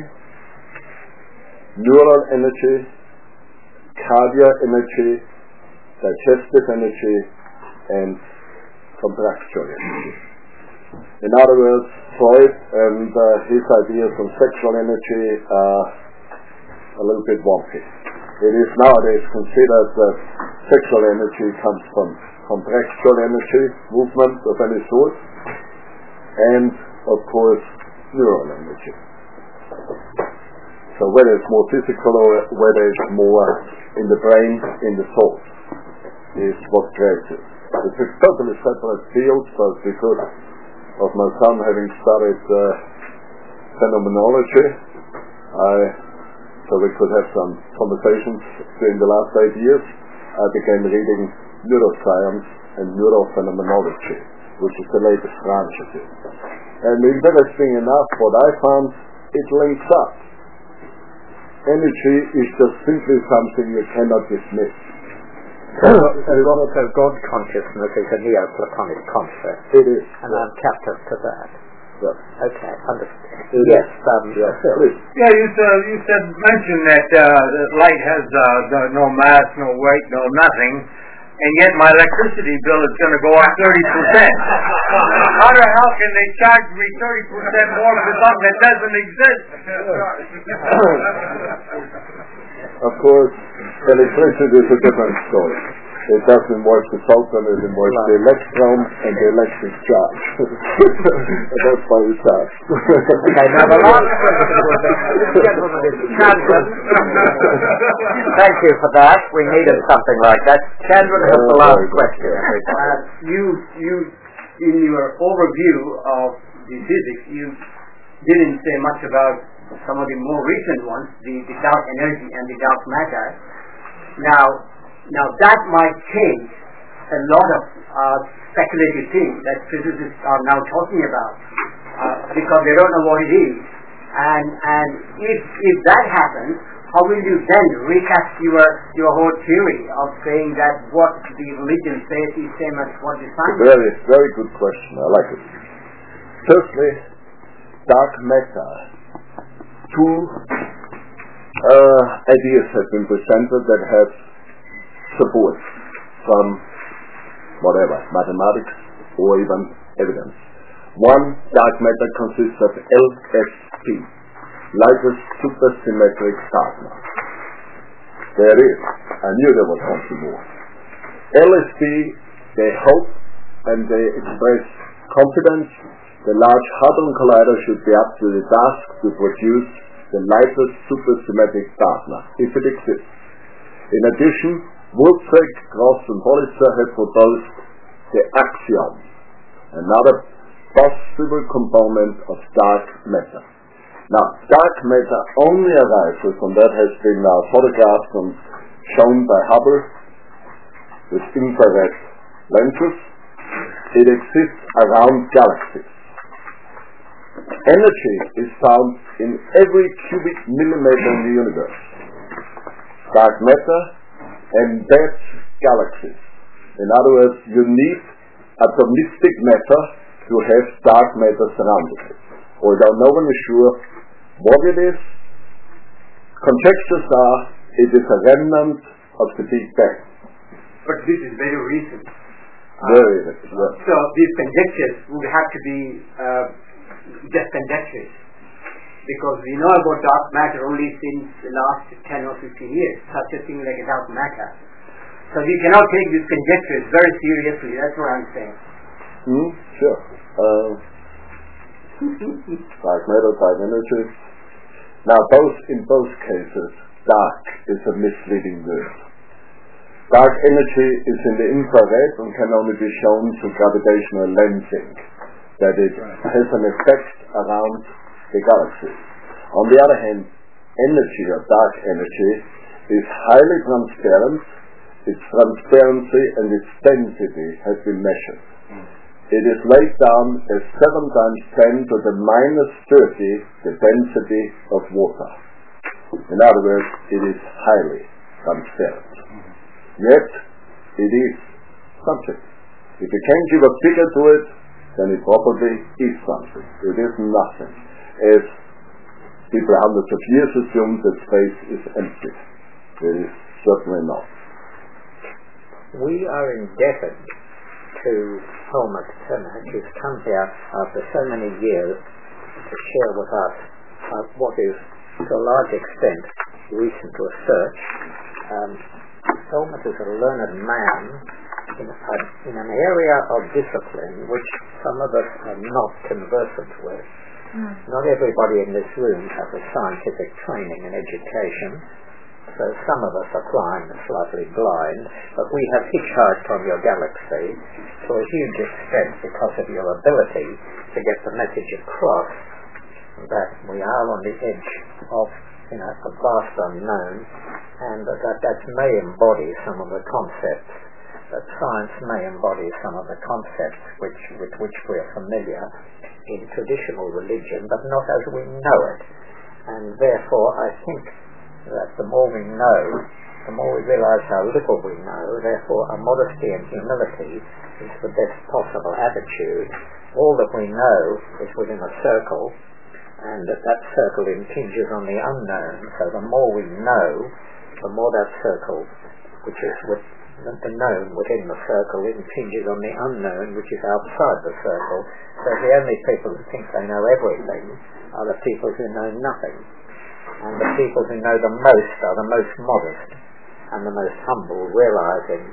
Speaker 3: neural energy, cardiac energy, digestive energy, and contractual energy. In other words, Freud and uh, his ideas on sexual energy are a little bit wonky. It is nowadays considered that sexual energy comes from contractual energy, movement of any sort, and of course neural energy. So whether it's more physical or whether it's more in the brain, in the soul, is what creates it. It's a totally separate field, but because of my son having studied uh, phenomenology, I, so we could have some conversations during the last eight years, I began reading neuroscience and neurophenomenology, which is the latest branch of it. And interesting enough, what I found, it links up. Energy is just simply something you cannot dismiss.
Speaker 1: So, so God consciousness is a Neoplatonic concept.
Speaker 3: It is.
Speaker 1: And I'm captive to that.
Speaker 3: Yes.
Speaker 1: Okay, understand.
Speaker 3: It
Speaker 1: yes,
Speaker 3: is.
Speaker 1: um,
Speaker 3: Yes,
Speaker 1: Phil.
Speaker 3: please.
Speaker 2: Yeah, you said, you said mentioned that, uh, that light has uh, no mass, no weight, no nothing, and yet my electricity bill is going to go up thirty percent. How the hell can they charge me thirty percent more for something that doesn't exist?
Speaker 3: Of course, electricity is a different story. It doesn't involve the photon, it involves the electron and the electric charge. And that's why we start.
Speaker 1: Okay, now the last question was this gentleman is Chandran. Thank you for that. We needed something like that. Chandran has the last question.
Speaker 5: Uh, you, you, in your overview of the physics, you didn't say much about some of the more recent ones, the, the dark energy and the dark matter. Now, now that might change a lot of uh, speculative things that physicists are now talking about uh, because they don't know what it is. And and if if that happens, how will you then recast your your whole theory of saying that what the religion says is same as what the science says?
Speaker 3: Very, very good question. I like it. Firstly, dark matter. Two uh, ideas have been presented that have support from whatever, mathematics or even evidence. One, dark matter consists of L S P, lightest supersymmetric plasma. There it is. I knew there was something more. L S P, they hope and they express confidence the Large Hadron Collider should be up to the task to produce the lightest supersymmetric plasma, if it exists. In addition, Woodford, Gross and Hollister have proposed the axion, another possible component of dark matter. Now, dark matter only arises, and that has been now photographed and shown by Hubble with infrared lenses. It exists around galaxies. Energy is found in every cubic millimeter in the universe. Dark matter embeds galaxies. In other words, you need atomistic matter to have dark matter surrounding it. Although no one is sure what it is, conjectures are it is a remnant of the Big Bang.
Speaker 5: But this is very recent.
Speaker 3: Very uh, recent. Yes.
Speaker 5: So these conjectures would have to be uh, just conjectures, because we know about dark matter only since the last ten or fifteen years, such a thing like a dark matter. So we cannot take these conjectures very seriously, that's what I'm saying.
Speaker 3: Hmm, sure. Uh, dark matter, dark energy. Now both, in both cases, dark is a misleading word. Dark energy is in the infrared and can only be shown through gravitational lensing, that it has an effect around the galaxy. On the other hand, energy or dark energy is highly transparent. Its transparency and its density has been measured. It is laid down as seven times ten to the minus thirty the density of water. In other words, it is highly transparent. Yet, it is something. If you can give a figure to it, then it probably is something. It is nothing. As people hundreds of years assume that space is empty. It is certainly not.
Speaker 1: We are indebted to Helmut Turner, who's come here after so many years to share with us uh, what is, to a large extent, recent research. Um, Helmut is a learned man in, a, in an area of discipline which some of us are not conversant with. Mm. Not everybody in this room has a scientific training and education, so some of us are blind, slightly blind, but we have hitchhiked on your galaxy to a huge extent because of your ability to get the message across that we are on the edge of, you know, a vast unknown, and that that, that may embody some of the concepts, that science may embody some of the concepts which, with which we are familiar in traditional religion, but not as we know it. And therefore I think that the more we know, the more we realize how little we know, therefore a modesty and humility is the best possible attitude. All that we know is within a circle, and that that circle impinges on the unknown, so the more we know, the more that circle, which is with the known within the circle, impinges on the unknown, which is outside the circle. So the only people who think they know everything are the people who know nothing. And the people who know the most are the most modest and the most humble, realizing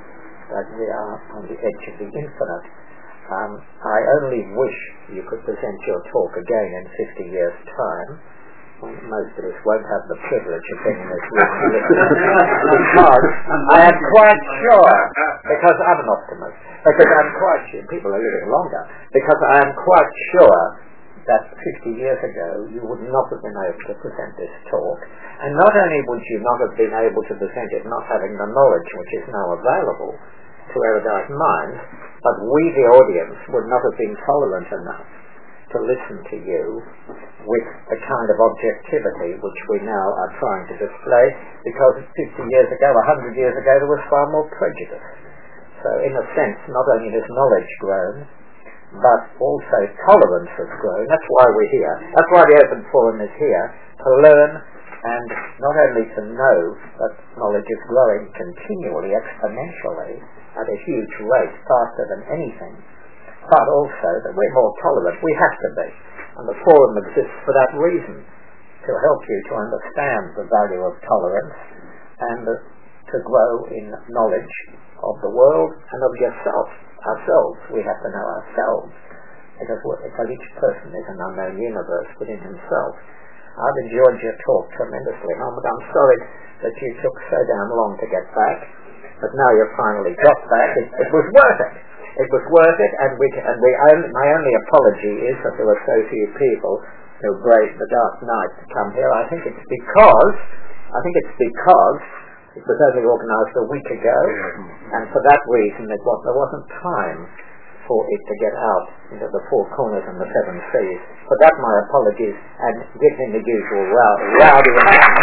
Speaker 1: that we are on the edge of the infinite. Um, I only wish you could present your talk again in fifty years' time. Well, most of us won't have the privilege of being in this room because I am quite sure, because I'm an optimist, because I'm quite sure, people are living longer, because I am quite sure that fifty years ago you would not have been able to present this talk, and not only would you not have been able to present it not having the knowledge which is now available to erudite minds, but we, the audience, would not have been tolerant enough to listen to you with the kind of objectivity which we now are trying to display, because fifty years ago, one hundred years ago, there was far more prejudice. So in a sense, not only has knowledge grown, but also tolerance has grown. That's why we're here. That's why the Open Forum is here, to learn and not only to know that knowledge is growing continually, exponentially, at a huge rate, faster than anything, but also that we're more tolerant. We have to be. And the forum exists for that reason, to help you to understand the value of tolerance and uh, to grow in knowledge of the world and of yourself, ourselves. We have to know ourselves, because, because each person is an unknown universe within himself. I've enjoyed your talk tremendously, Helmut. I'm sorry that you took so damn long to get back, but now you've finally got back. It, it was worth it. It was worth it, and we and we only, my only apology is that there were so few people who braved the dark night to come here. I think it's because I think it's because it was only organised a week ago, and for that reason it was, there wasn't time for it to get out into the four corners and the seven seas. For that, my apologies, and give him the usual row- rowdy.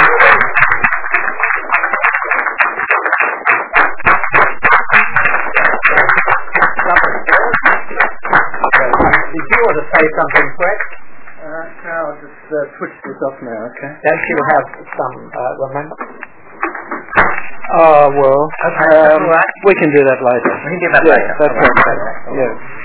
Speaker 1: Did you want to say something, Fred?
Speaker 5: Uh, no, I'll just uh, switch this off now, okay?
Speaker 1: Don't you have some, uh, remember?
Speaker 5: Oh, well,
Speaker 1: Okay,
Speaker 5: um,
Speaker 1: all right.
Speaker 5: we can do that later.
Speaker 1: We can do that
Speaker 5: yeah,
Speaker 1: later.
Speaker 5: That's
Speaker 1: All right.
Speaker 5: okay. Yeah.